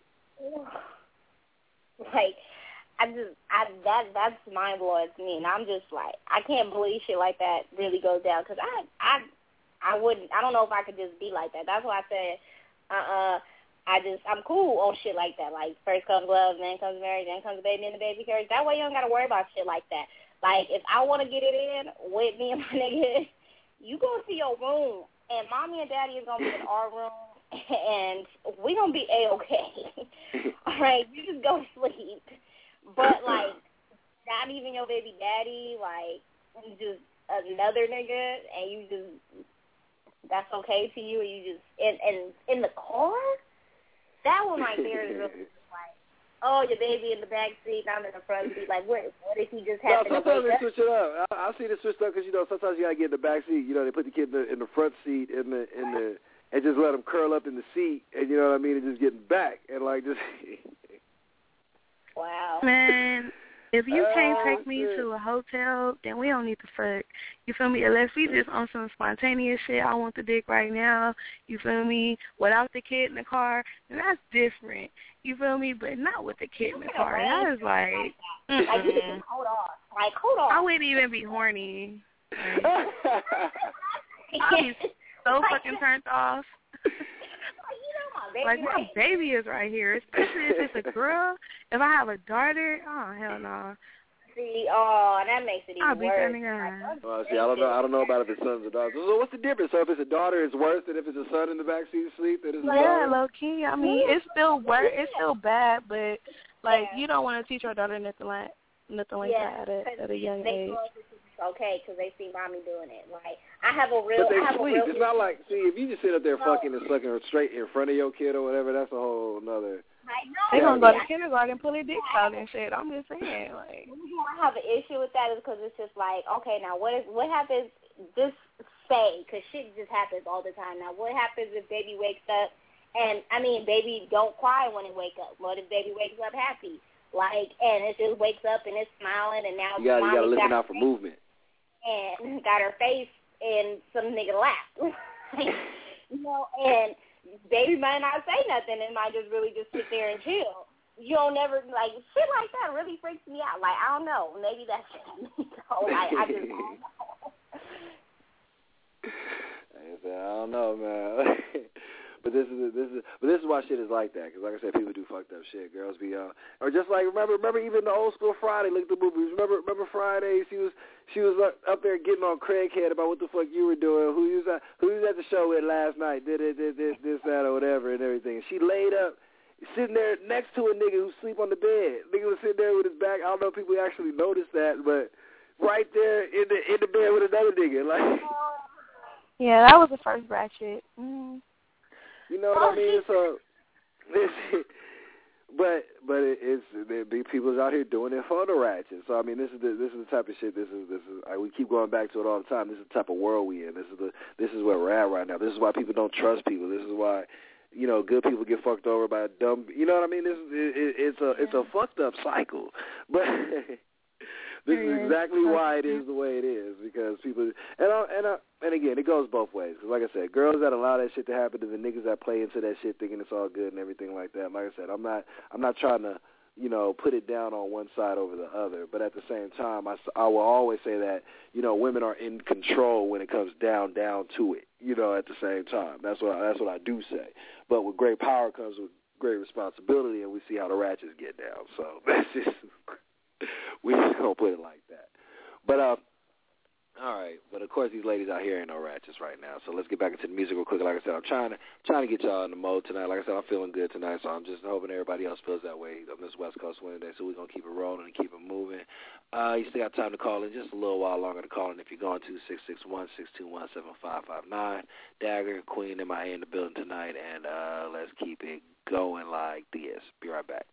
Like, I just, I that that's mind blowing to me, and I'm just like, I can't believe shit like that really goes down. Cause I, I, I wouldn't, I don't know if I could just be like that. That's why I said, uh, uh I just, I'm cool on shit like that. Like, first comes love, then comes marriage, then comes the baby, and the baby carriage. That way you don't gotta worry about shit like that. Like, if I want to get it in with me and my nigga, you go see your room, and mommy and daddy is gonna be in our room. And we gonna be A-okay. All right, you just go sleep. But, like, not even your baby daddy, like, just another nigga, and you just, that's okay to you, and you just, and, and in the car? That one right there is really just like, oh, your baby in the back seat, I'm in the front seat. Like, what, what if he just no, happened to sometimes wake they switch it up. I, I see the switch up because, you know, sometimes you got to get in the back seat. You know, they put the kid in the, in the front seat, in the, in the, and just let them curl up in the seat, and you know what I mean, and just getting back, and like just. Wow. Man, if you can't Oh, take me shit. to a hotel, then we don't need to fuck. You feel me? Unless we just on some spontaneous shit, I want the dick right now, you feel me? Without the kid in the car, then that's different. You feel me? But not with the kid in the car. That is like, Like, you mm-mm. just hold on. Like, hold on. I wouldn't even be horny. Like, I'd be so fucking turned off. Baby Like, my right. baby is right here, especially if it's a girl. If I have a daughter, oh, hell no. See, oh, that makes it even I'll beat that worse. nigga. Well, see, I don't know. I don't know about if it's sons or daughters. So what's the difference? So if it's a daughter, it's worse than if it's a son in the backseat asleep. That is. Yeah, low key. I mean, it's still worse. It's still bad, but like yeah. you don't want to teach your daughter nothing like nothing like yeah, that at, at a young they age. It's okay, because they see mommy doing it. Like I have a real. But they I have sleep. A real it's not like see if you just sit up there no. fucking and sucking straight in front of your kid or whatever. That's a whole nother. I know. They gonna go to kindergarten and pull their dicks out and shit. I'm just saying, like. I have an issue with that is because it's just like, okay, now what is what happens? Just say, because shit just happens all the time. Now, what happens if baby wakes up? And I mean, baby don't cry when it wake up. What if baby wakes up happy? Like, and it just wakes up and it's smiling, and now you gotta, you gotta listen got out for movement. And got her face in some nigga lap, like, you know, and. Baby might not say nothing and might just really just sit there and chill. You don't never, like, shit like that really freaks me out. Like, I don't know. Maybe that's just me. So, like, I just don't know. I don't know, man. But this is this is but this is why shit is like that. Because like I said, people do fucked up shit. Girls be uh, or just like remember remember even the old school Friday. Look at the movies. Remember remember Friday? She was she was up, up there getting on Craighead about what the fuck you were doing. Who you was at, who you was at the show with last night? Did it did this this that or whatever and everything. And she laid up sitting there next to a nigga who sleep on the bed. Nigga was sitting there with his back. I don't know if people actually noticed that, but right there in the in the bed with another nigga. Like yeah, that was the first ratchet. Mm-hmm. You know what oh, I mean? So, this, but but it, it's there be people's out here doing it for the ratchet. So I mean, this is the this is the type of shit. This is this is like, we keep going back to it all the time. This is the type of world we in. This is the this is where we're at right now. This is why people don't trust people. This is why you know good people get fucked over by dumb. You know what I mean? This is it, it, it's a it's a fucked up cycle, but. This is exactly why it is the way it is, because people and I, and I, and again it goes both ways. Because like I said, girls that allow that shit to happen to the niggas that play into that shit thinking it's all good and everything like that. Like I said, I'm not I'm not trying to you know put it down on one side over the other, but at the same time, I, I will always say that you know women are in control when it comes down down to it. You know, at the same time, that's what I, that's what I do say. But with great power comes with great responsibility, and we see how the ratchets get down. So that's just. We just gonna put it like that. But uh, all right. But of course, these ladies out here ain't no ratchets right now. So let's get back into the music real quick. Like I said, I'm trying to trying to get y'all in the mode tonight. Like I said, I'm feeling good tonight, so I'm just hoping everybody else feels that way on this West Coast Wednesday. So we're gonna keep it rolling and keep it moving. Uh, you still got time to call in, just a little while longer to call in if you're going to six six one, six two one, seven five five nine. Dagger, Queen, M I A in the building tonight, and uh, let's keep it going like this. Be right back.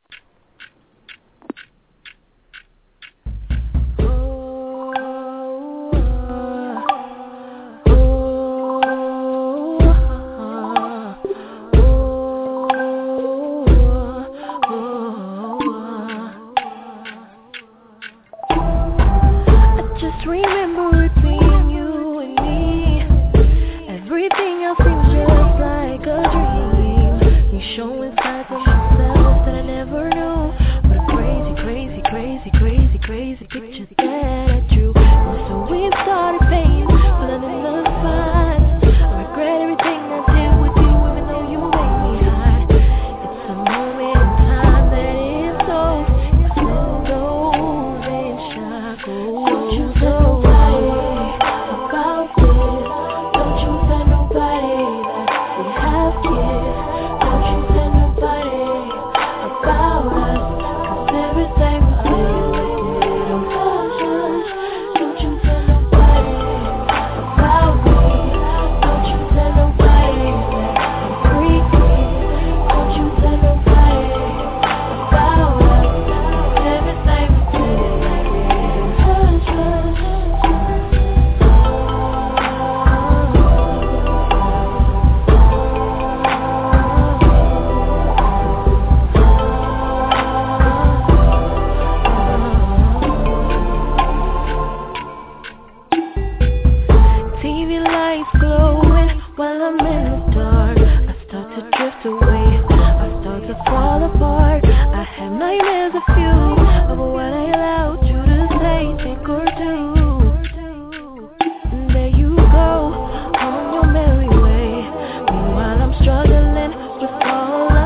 Remember it being you and me. Everything else seems just like a dream. You showing sides of yourself that I never knew. What a crazy, crazy, crazy, crazy, crazy picture that I drew. And so we started paying for the little fights. I regret everything I did with you, even though you made me high. It's a moment in time that is so explode and shackles. Don't you say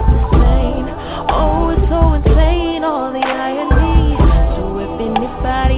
body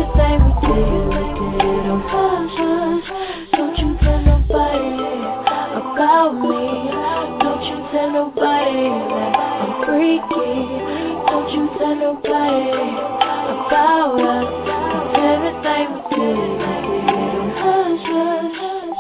everything we did, we did it on hush, hush. Don't you tell nobody about me. Don't you tell nobody that I'm freaky. Don't you tell nobody about us. 'Cause everything we did, we did it on hush, hush.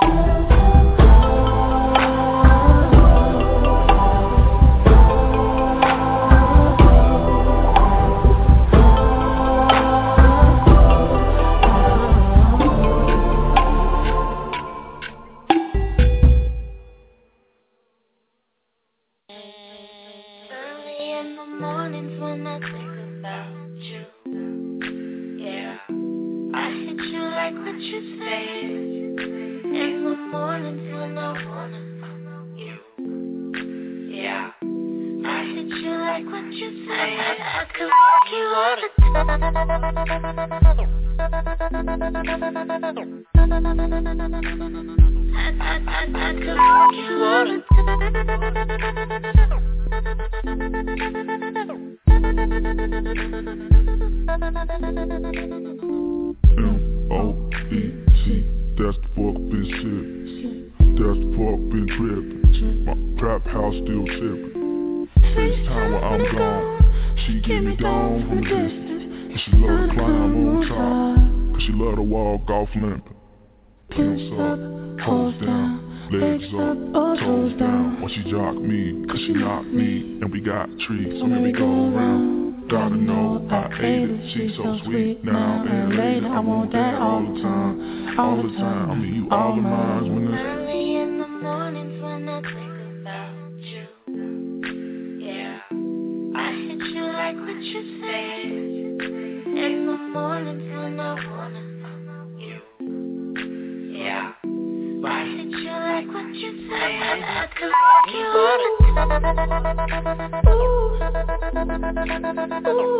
Trees, so maybe go around. Gotta know I ate it. She's so sweet now and later. I want that all the time, all the time. I mean, you all of mine when it's early in the mornings when I think about you. Yeah, I hit you like what you said. In the mornings when I wanna you. Yeah, I hit you like what you said. I could fuck you all the time. Ooh, ooh.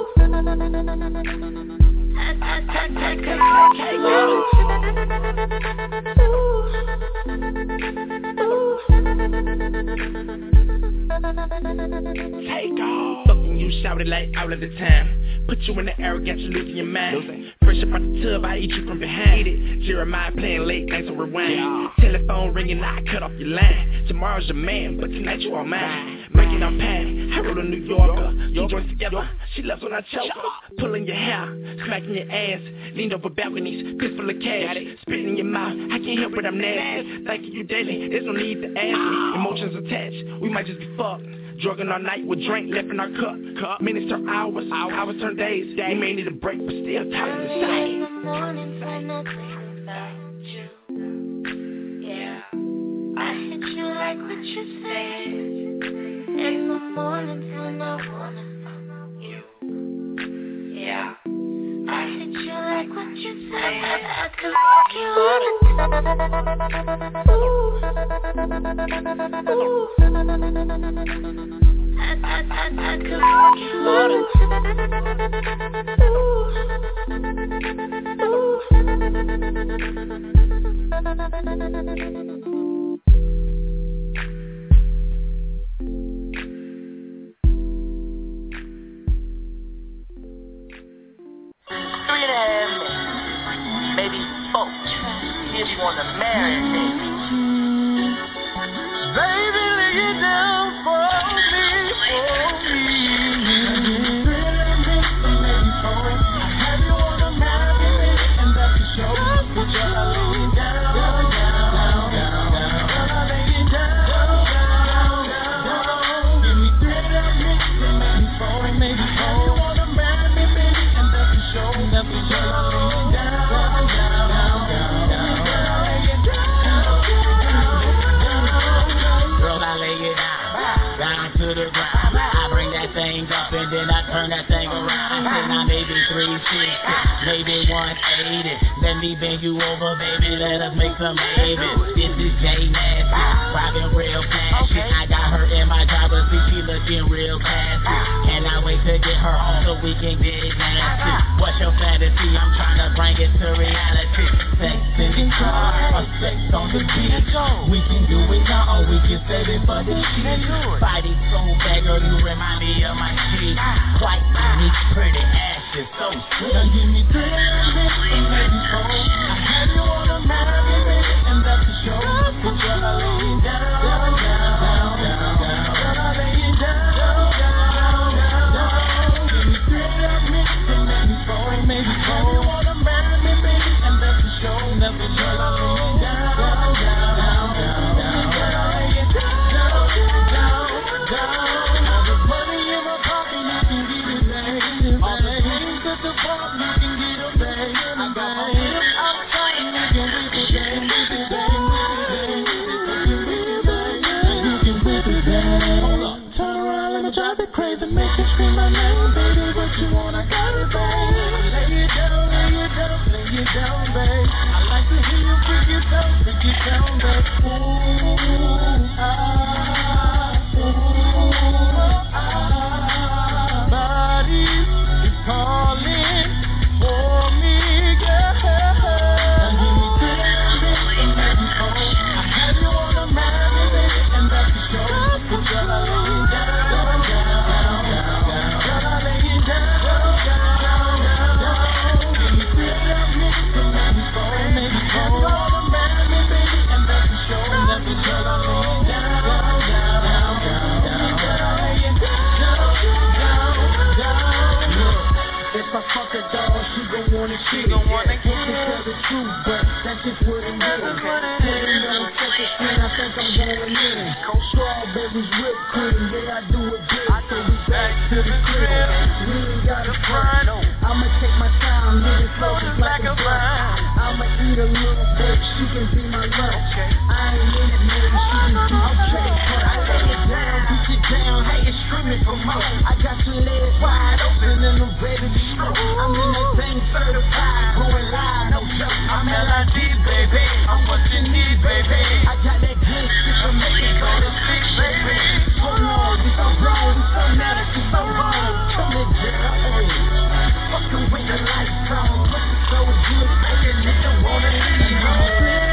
I, I, I, I could fuck you all the time. Take off. Fucking you shouted like all of the time. Put you in the air, got you losing your mind. Fresh up out the tub, I eat you from behind it. Jeremiah playing late nights on rewind. Yeah. Telephone ringing, I cut off your line. Tomorrow's your man, but tonight you are mine. Making up pan, I wrote a New Yorker. Two joints together, she loves when I choke her. Pulling your hair, smacking your ass. Leaned over balconies, fist full of cash. Spitting in your mouth, I can't help it, I'm nasty. Thanking you daily, there's no need to ask me. Emotions attached, we might just be fucked. Drugging all night with drink left in our cup. cup. Minutes turn hours, hours turn days. We may need a break, but still tired of the same. In the mornings when I think about you. Yeah, I hit you like what you said. In the mornings when I wanna you. Yeah, I hit you like what you said. I could fuck you all the time. Ooh, ooh. I, I, I, I could fuck you all the Three and a half minutes, maybe four. If you wanna marry me, baby, lay it down for me, for me. I have you wanna marry me, and that's the show. But you're laying down, down, down, down, down. You're laying down, down, down, down. Give me three and a half minutes, and maybe four, and maybe four. You wanna marry me, baby, and that's the show. That's the show. Laying down, down, down, down, down. Girl, I lay it down, down to the ground. I bring that thing up and then I turn that thing around. Then I maybe three sixty, maybe one eighty. Let me bend you over, baby, let us make some babies. This is J Nasty, rockin' real flashy. I got her in my driver's seat, she looking real classy. Cannot wait to get her home so we can get it nasty. What's your fantasy? I'm trying to bring it to reality. Sex in the car, or sex on the beach. We can do it now, or we can save it for the sheet. Fighting so bad, girl, you remind me of my G. Quite unique, pretty ass. shit so sweet. Now give me three minutes and maybe four. I have you wanna marry me, and that's the show. But girl, I lay you down, down, down, down, down. Girl, I lay you down, down, down, down. Give me three minutes and maybe four, maybe four. You wanna marry me, baby, and that's the show. That's the girl, I lay you down, down, down, down, down. Girl, I lay you down, down, down, down. All the money in my pocket, you can get it, baby. All the things at the bar, you can get them, baby. I got my feet outside, you can whip it, baby, whip it, baby, you can whip it, baby. Hold up, turn around, let me drive it crazy, make you scream my name, baby. What you want, I got it, baby. Lay it down, lay it down, lay it down, baby. I like to hear you freak it down, freak it down, baby. Ooh, ah, ooh, ah. Body is calling for me, girl. Now give me three minutes and maybe four. I have you wanna marry me, baby, and that's the show. But girl, I lay you down, down, down, down, down. Girl, I lay you down, down, down, down. Give me three minutes and maybe four, maybe four. You wanna marry me, baby, and that's the show. That's the girl, I lay you down, down, down, down, down. Girl, I lay you down, down, down, down. Look, if I fuck a dog, she gon' wanna shit. She gon' wanna get it. Tell the truth, but that's just what it is. Sitting on the second screen, I think I'm going in. Strawberries whipped cream, yeah, I do it big. So we back to the crib. We ain't got a front. I'ma take my time, hit it slow just like a vine. I'ma eat a little bit, she can be my lunch. I ain't in it, man, she can be my trash. I lay it down, beat it down, hey, it's screaming for more. I got your legs wide open and I'm ready to stroke. I'm in that thing certified, going live, no joke. I'm L I D, baby, I'm what you need, baby. I got that good shit to make it go to sleep, baby. So long, we so grown, we so mad, we so wrong. Come here, girl, hey. Fucking with the lights on, looking so good, make a nigga wanna leave home.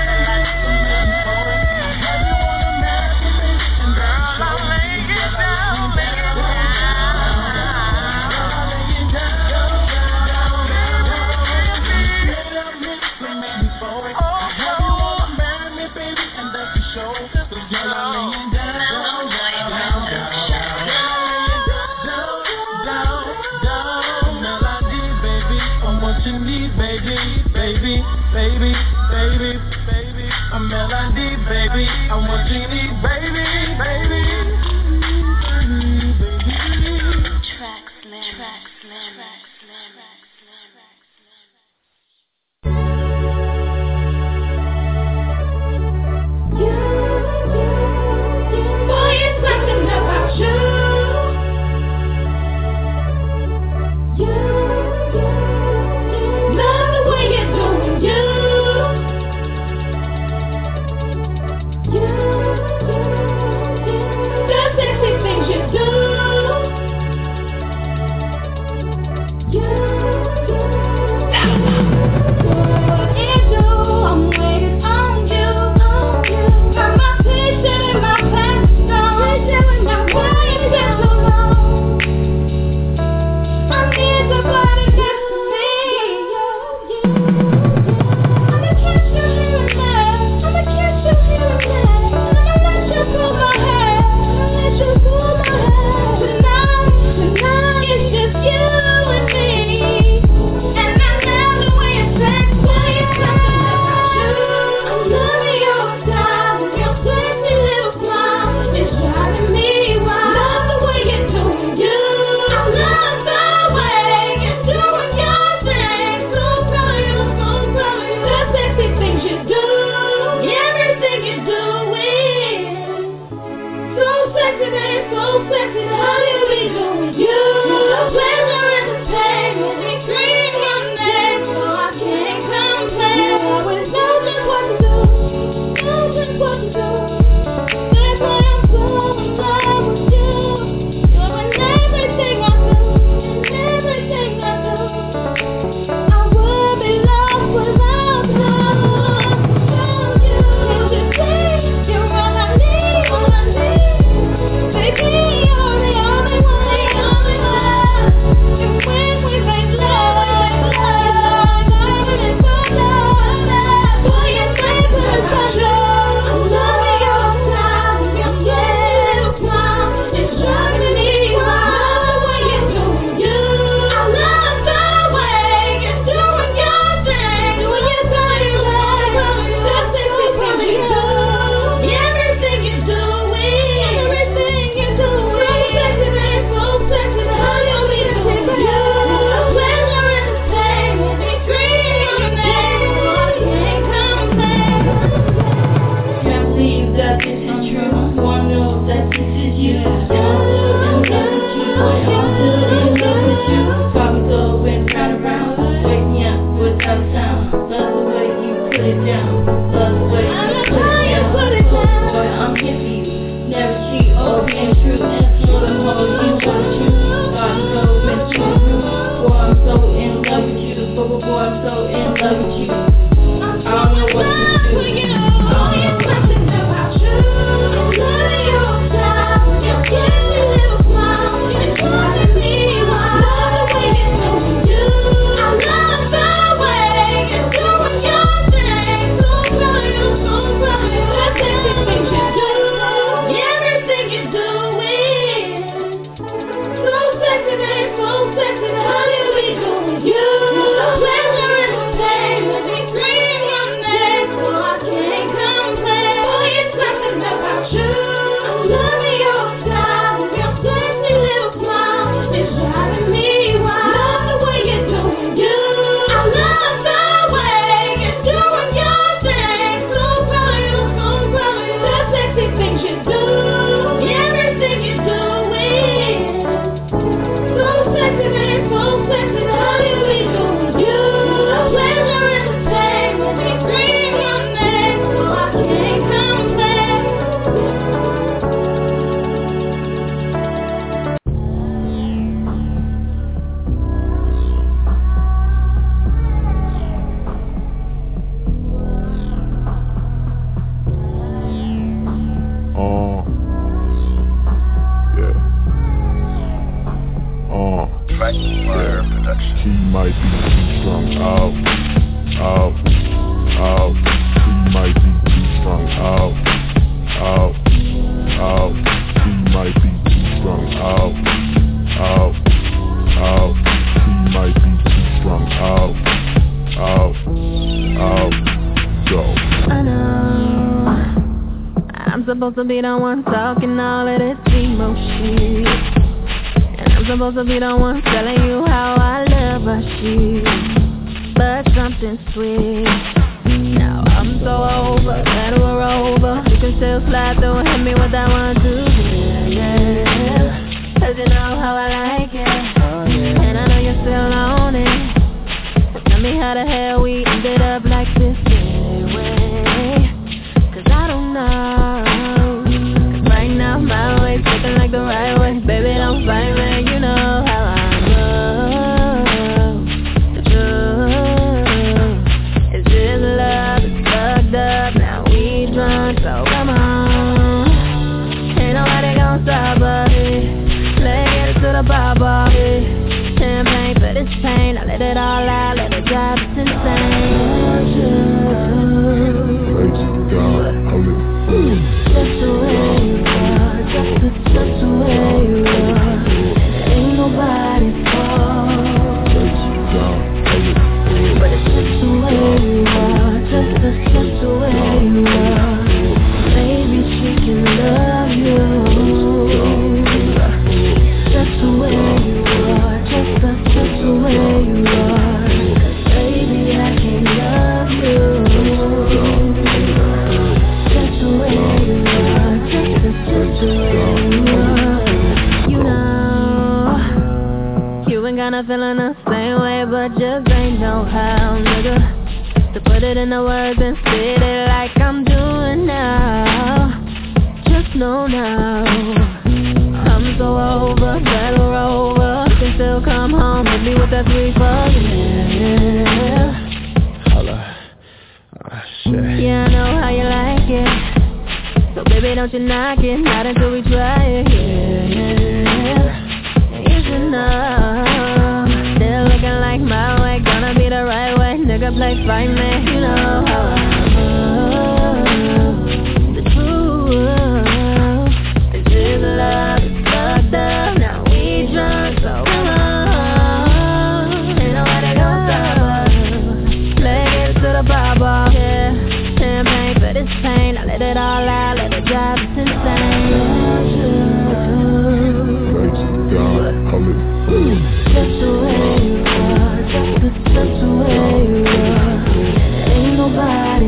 Baby, baby, baby, baby, I'm Melody, baby, I'm what you need, baby, baby, baby. Track slam, track slam, track slam, boy, it's nothing about you. You put it down. Love the way you put it down. Put it down. Boy, I'm here for you. Never cheat, always being true. And for the whole you wanna choose. God is so with you. Boy, I'm so in love with you. Boy, boy, boy, I'm so in love with you. I don't know what to do. All your questions about you. I'm loving your style. Your skinny little smile. It's driving me wild. Love the way you're doing you. I love the way you're doing your thing. So proud of you, so proud of you. That's everything you do. Everything you're doing. So sexy, babe, so sexy. How do we do you? The pleasure and the pain. Let me scream your name so I can't complain. Boy, it's something about you. I'm loving your style. Your sexy little smile. It's driving me wild. Love the way you're doing you. I love the way you're doing your thing. So proud of you, so proud of you. The sexy things you do. Everything you're doing. So sexy, babe, so sexy. How do we do you? The pleasure and the pain. Let me scream your name so I can't complain. Uh, yeah. Uh, yeah. She might be too strung out, out, out. She might be too strung out, out, out. She might be too strung out, out, out. She might be too strung out, out, out. Go. I know I'm supposed to be the one talking all of this emo shit, and I'm supposed to be the one telling you how I love our shit, but something switched. Now I'm so over that we're over. You can still slide through and hit me with that one too. Yeah, yeah. Cause you know how I like it, and I know you're still on it. Tell me how the hell we ended up like this anyway. Cause I don't know. Cause right now my way's looking like the right way. Baby, don't fight me, you know how I love. The truth is this love is fucked up. Now we drunk, so come on. Ain't nobody gonna stop us. Let's get it to the bar, Bobby. Champagne for this pain. I let it all out, let it drive us insane. Just the way you are, just the, just the way you are. Ain't nobody's fault, but it's just the way you are, just the, just the way you are. Maybe she can love you, just the way you are, just the, just the way you are. Baby, I can love you. Just the way you are, just the, just the way you are. You know, you ain't kinda feeling the same way, but just ain't know how, nigga, to put it in the words and spit it like I'm doing now. Just know now, I'm so over, that we're over. You can still come home, hit me with that sweet fuck, yeah. Yeah, I know how you like it, so baby don't you knock it, not until we try it, yeah. It's enough, still looking like my way, gonna be the right way, nigga play fight me, you know how I love. The truth is this love is fucked up, now we drunk, so come on. Ain't nobody gonna stop us, let's get it to the bar, bar, yeah. Champagne for this pain, I let it all out, let it drive us insane. Just the way you are, just the, just the way you are. Ain't nobody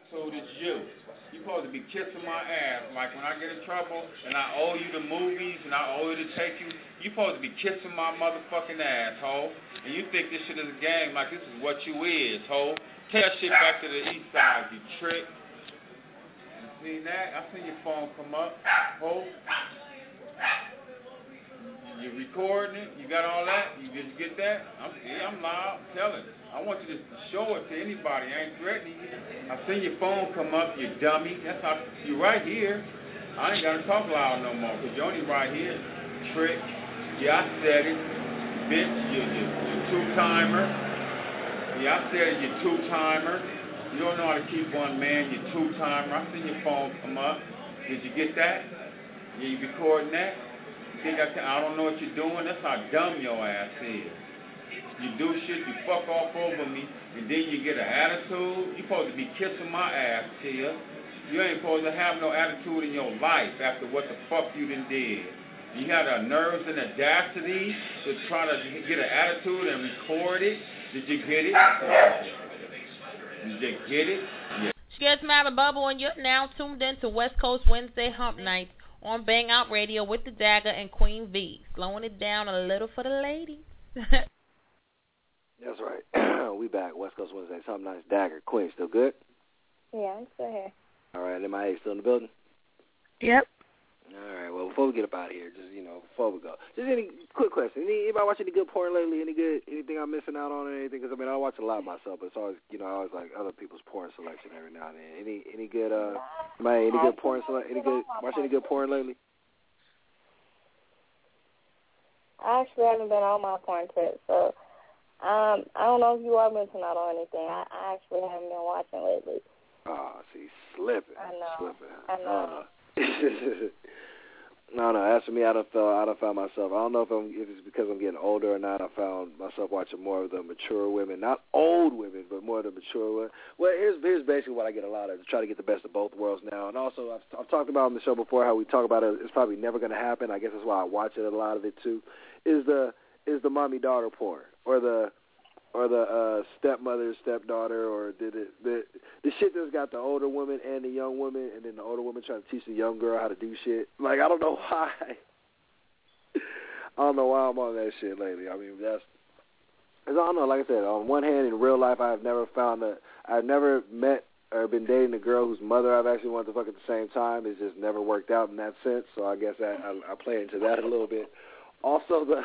attitude is you. You're supposed to be kissing my ass. Like when I get in trouble and I owe you the movies and I owe you to take you, you're supposed to be kissing my motherfucking ass, ho. And you think this shit is a game like this is what you is, ho. Take that shit back to the east side, you trick. You seen that? I seen your phone come up, ho. You recording it? You got all that? You did you get that? I'm yeah, I'm loud. Tell it. I want you to show it to anybody. I ain't threatening you. I seen your phone come up, you dummy. That's how you right here. I ain't gotta talk loud no more, cause you're only right here. Trick. Yeah, I said it. Bitch, you you you two timer. Yeah, I said it, you two timer. You don't know how to keep one man, you two timer. I seen your phone come up. Did you get that? Yeah, you recording that? Think I, can, I don't know what you're doing? That's how dumb your ass is. You do shit, you fuck off over me, and then you get an attitude. You're supposed to be kissing my ass, Tia. You ain't supposed to have no attitude in your life after what the fuck you done did. You had the nerves and audacity to try to get an attitude and record it. Did you get it? Did you get it? Yeah. She gets mad at Bubble, and you're now tuned in to West Coast Wednesday Hump Nights on Bang Out Radio with the Dagger and Queen V. Slowing it down a little for the ladies. That's right. We back. West Coast Wednesday. Something nice. Dagger. Queen, still good? Yeah, I'm still here. All right. M I A still in the building? Yep. All right. Well, before we get up out of here, just, you know, before we go, just any quick question. Any, anybody watch any good porn lately? Any good, anything I'm missing out on or anything? Because, I mean, I watch a lot myself, but it's always, you know, I always like other people's porn selection every now and then. Any any good, uh, man, any good porn selection? Any good, watch any good porn lately? I actually haven't been on my porn trip, so um, I don't know if you are missing out on anything. I, I actually haven't been watching lately. Oh, see, slipping. I know. Slipping. I know. Oh, no, no. As for me, I done felt, I done found myself. I don't know if, I'm, if it's because I'm getting older or not. I found myself watching more of the mature women, not old women, but more of the mature women. Well, here's here's basically what I get a lot of. To try to get the best of both worlds now. And also, I've, I've talked about on the show before how we talk about it. It's probably never going to happen. I guess that's why I watch it. A lot of it too is the is the mommy daughter porn or the or the uh, stepmother, stepdaughter, or did it the the shit that's got the older woman and the young woman, and then the older woman trying to teach the young girl how to do shit. Like, I don't know why. I don't know why I'm on that shit lately. I mean, that's cause I don't know. Like I said, on one hand, in real life, I've never found a, I've never met or been dating a girl whose mother I've actually wanted to fuck at the same time. It's just never worked out in that sense. So I guess I, I, I play into that a little bit. Also, the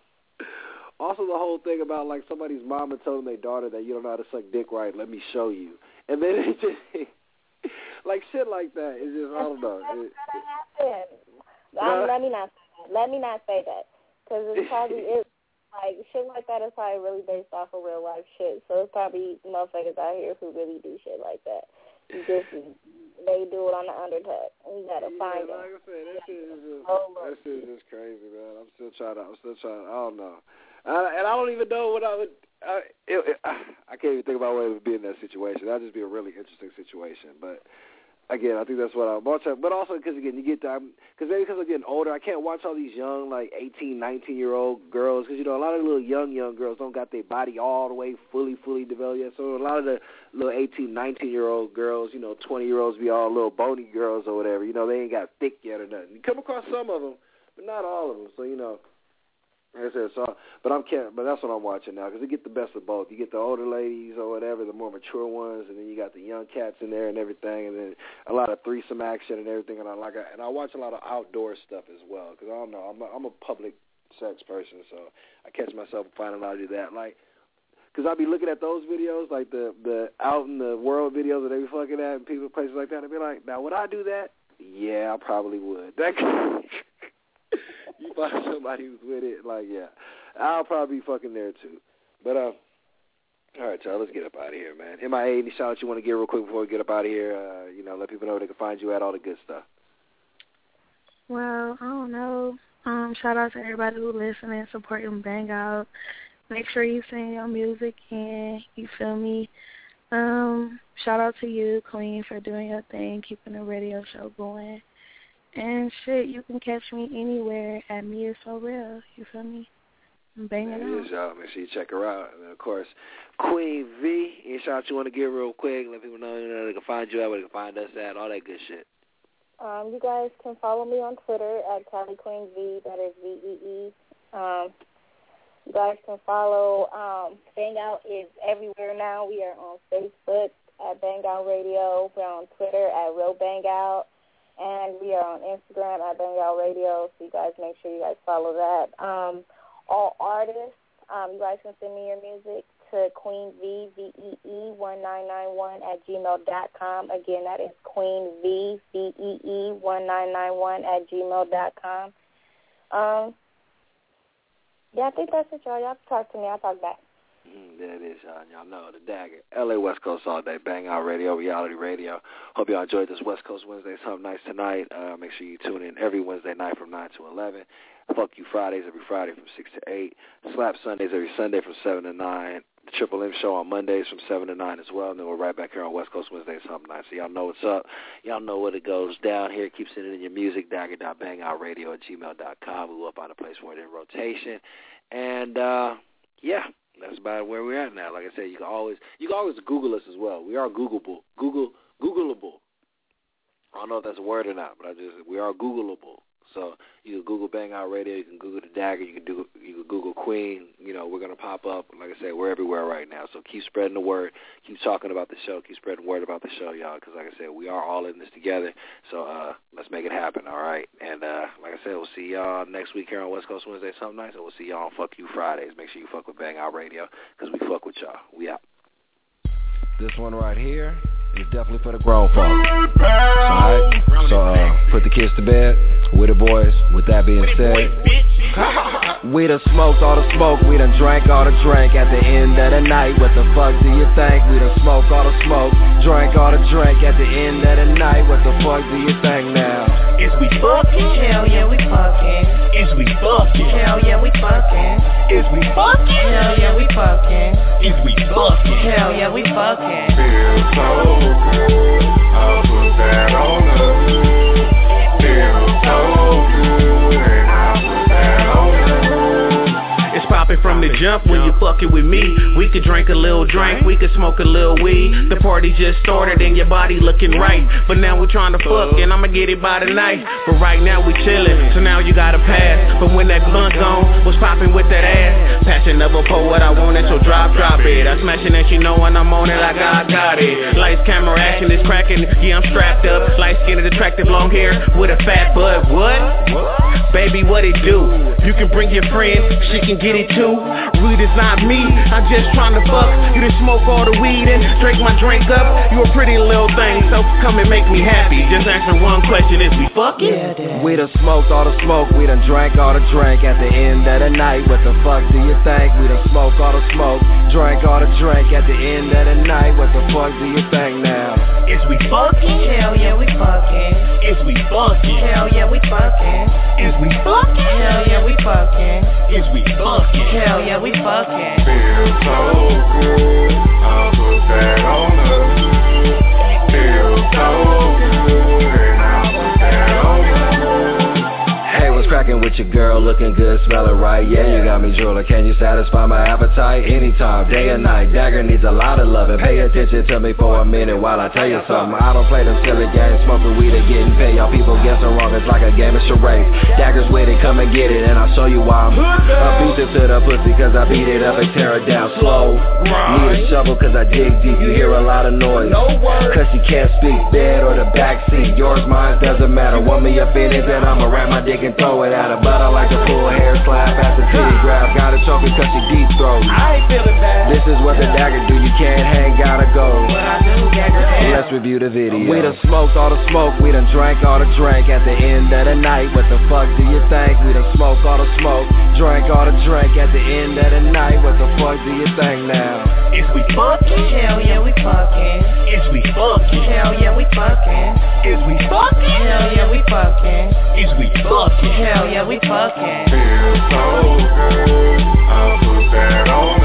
also the whole thing about like somebody's mama telling their daughter that you don't know how to suck dick right. Let me show you. And then it just like shit like that. It's just I don't know. It, it, um, let me not let me not say that because it probably is like shit like that is probably really based off of real life shit. So it's probably motherfuckers out here who really do shit like that. You just they do it on the undertone. You gotta yeah, find like it. I said, that shit is just oh, that shit is just crazy, man. I'm still trying to. I'm still trying. To, I don't know, I, and I don't even know what I would. I, it, it, I can't even think about what it would be in that situation. That'd just be a really interesting situation. But again, I think that's what I'm watching. But also because again, you get time because maybe because I'm getting older, I can't watch all these young like eighteen, nineteen year old girls because you know a lot of the little young young girls don't got their body all the way fully fully developed yet. So a lot of the little eighteen, nineteen year old girls, you know, twenty year olds be all little bony girls or whatever. You know, they ain't got thick yet or nothing. You come across some of them, but not all of them. So you know. Like I said, so, but I'm but that's what I'm watching now because you get the best of both. You get the older ladies or whatever, the more mature ones, and then you got the young cats in there and everything, and then a lot of threesome action and everything. And I like, and I watch a lot of outdoor stuff as well because I don't know, I'm a, I'm a public sex person, so I catch myself finding out to do that. Like, because I be looking at those videos, like the the out in the world videos that they be fucking at, and people places like that, and be like, now would I do that? Yeah, I probably would. That. You find somebody who's with it, like, yeah, I'll probably be fucking there, too. But, uh, all right, y'all, let's get up out of here, man. M I A, any shout-outs you want to give real quick before we get up out of here? Uh, you know, let people know where they can find you at, all the good stuff. Well, I don't know. Um, shout-out to everybody who listening, supporting Bang Out. Make sure you send your music in, you feel me? Um, shout-out to you, Queen, for doing your thing, keeping the radio show going. And shit, you can catch me anywhere at Me Is So Real. You feel me? Bang it There it is, y'all. Make sure you check her out. And then, of course, Queen V. Any shout out you want to give real quick? Let people know, you know they can find you at, where they can find us at, all that good shit. Um, you guys can follow me on Twitter at Cali Queen V. That is V E E. Um, you guys can follow um, Bang Out is everywhere now. We are on Facebook at Bang Out Radio. We're on Twitter at Real Bang Out. And we are on Instagram at Bang Out Radio. So you guys make sure you guys follow that. Um, all artists, um, you guys can send me your music to Queen V, V E E, one nine nine one at gmail dot com. Again, that is Queen V, V E E, one nine nine one at gmail dot com. Um, yeah, I think that's it, y'all. Y'all talk to me. I'll talk back. Mm, there it is, y'all. Y'all know the Dagger. L A West Coast all day. Bang Out Radio, reality radio. Hope y'all enjoyed this West Coast Wednesdays Hump Nights tonight. Uh, make sure you tune in every Wednesday night from nine to eleven. Fuck You Fridays every Friday from six to eight. Slap Sundays every Sunday from seven to nine. The Triple M Show on Mondays from seven to nine as well. And then we're right back here on West Coast Wednesdays Hump Nights. So y'all know what's up. Y'all know what it goes down here. Keep sending in your music. Dagger dot bang out radio at gmail dot com. We will find a place for it in rotation. And, uh, yeah. That's about where we're at now. Like I said, you can always you can always Google us as well. We are Googleable. Google Googleable. I don't know if that's a word or not, but I just we are Googleable. So you can Google Bang Out Radio, you can Google the Dagger, you can do you can Google Queen. You know, we're gonna pop up. Like I said, we're everywhere right now. So keep spreading the word, keep talking about the show, keep spreading word about the show, y'all. Because like I said, we are all in this together. So uh, let's make it happen, all right? And uh, like I said, we'll see y'all next week here on West Coast Wednesday, something nice, and we'll see y'all on Fuck You Fridays. Make sure you fuck with Bang Out Radio because we fuck with y'all. We out. This one right here is definitely for the grown folks. Alright? So uh, put the kids to bed with the boys. With that being said, we done smoked all the smoke, we done drank all the drink. At the end of the night, what the fuck do you think? We done smoked all the smoke, drank all the drink. At the end of the night, what the fuck do you think now? Is we fucking? Hell yeah, we fucking. Is we fucking? Hell yeah, we fucking. Is we fucking? Hell yeah, we fucking. Is we fucking? Hell yeah, we fucking. Feels so good, I'll put that on us. Feels so good, and I'll put that on us. It's popping from the jump when you fucking with me. We could drink a little drink, we could smoke a little weed. The party just started and your body looking right. But now we're trying to fuck and I'ma get it by the night. But right now we chillin', so now you gotta pass. But when that blunt gone, was popping with that ass. Passion never pour what I wanted, so drop, drop it. I smashing and she know when I'm on it like I got it. Lights, camera, action is cracking, yeah I'm strapped up. Light skin, attractive, long hair with a fat butt. What? Baby, what it do? You can bring your friend, she can get it too. Weed is not me, I'm just trying to fuck. You done smoke all the weed and drink my drink up. You a pretty little thing, so come and make me happy. Just answer one question, is we fucking? Yeah, we done smoked all the smoke, we done drank all the drink. At the end of the night, what the fuck do you think? We done smoked all the smoke, drank all the drink. At the end of the night, what the fuck do you think now? Is we fucking? Hell yeah, we fucking. Is we fucking? Hell yeah, we fucking. Is we fucking? Hell yeah, we fucking. Is we fucking? Hell yeah, we fucking. Feels so good, I'll put that on us. Feels so good, and I'll put that on us. Hey, what's cracking with your girl? Looking good, smelling right. Yeah, you got me drooling. Can you satisfy my appetite? Anytime, day or night. Dagger needs a lot of loving. Pay attention to me for a minute while I tell you something. I don't play them silly games, smoking weed and getting paid. Y'all people guessing wrong, it's like a game of charades. Dagger's with it, come and get it, and I'll show you why I'm abusive to the pussy, cause I beat it up and tear it down slow. Need a shovel cause I dig deep, you hear a lot of noise. Cause you can't speak, bed or the backseat. Yours, mine, doesn't matter. Want me up in it, then I'ma wrap my dick and throw it at her. But I like to pull hair, slap, at the titty grab. Gotta choke it cause she deep throat. I ain't feeling bad. This is what the Dagger do, you can't hang, gotta go. What I do, Dagger hang. Let's review the video. We done smoked all the smoke, we done drank all the drink. At the end of the night, what the fuck do you think? We done smoked all the smoke, drank all the drink. At the end of the night, what the fuck do you think now? Is we fucking? Hell yeah, we fucking. Is we fucking? Hell yeah, we fucking. Is we fucking? Hell yeah, we fucking. Is we fucking? Hell yeah, we fucking. Feels so good, I'll put that on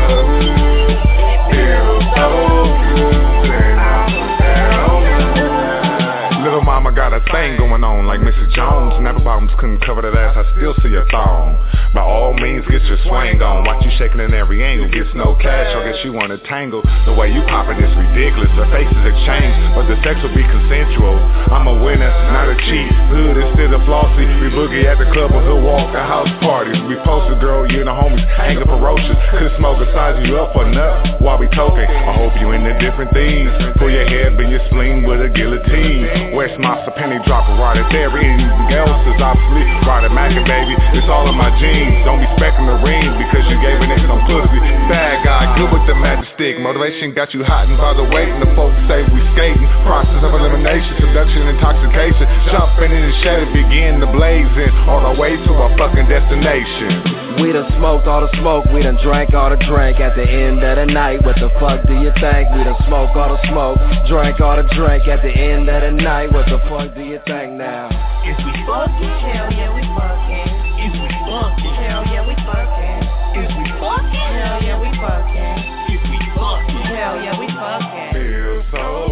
us. Feels so good, and I'll put that on us. Little mama mama got a thing going on like Missus Jones. Never bottoms couldn't cover that ass, I still see a thong. By all means, get your swing on. Watch you shaking in every angle. Gets no cash, I guess you wanna tangle. The way you poppin' is ridiculous. Our faces exchange, but the sex will be consensual. I'm a winner, not a cheat. Hood instead of flossy. We boogie at the club or hood walk at house parties. We posted, girl, you and the homies anger ferocious. Could smoke a size you up or nut while we toking. I hope you into different things. Pull your head, bend your spleen with a guillotine. West Monster penny dropper, right there. Anything else is obsolete. Right at Mackin, baby, it's all in my jeans. Don't be specking the ring because you gave a nigga some pussy. Bad guy, good with the magic stick. Motivation got you hot and by the weight. And the folks say we skating. Process of elimination, seduction, intoxication. Jumping in the shadow, begin the blazing. On our way to our fucking destination. We done smoked all the smoke, we done drank all the drink. At the end of the night, what the fuck do you think? We done smoked all the smoke, drank all the drink. At the end of the night, what the fuck do you think now? Is we fucking? Hell yeah, we fucking. Is we fucking? Hell yeah, we fucking. Is we fucking? Hell yeah, we fucking. Is we fucking? Hell yeah, we fucking. Feel so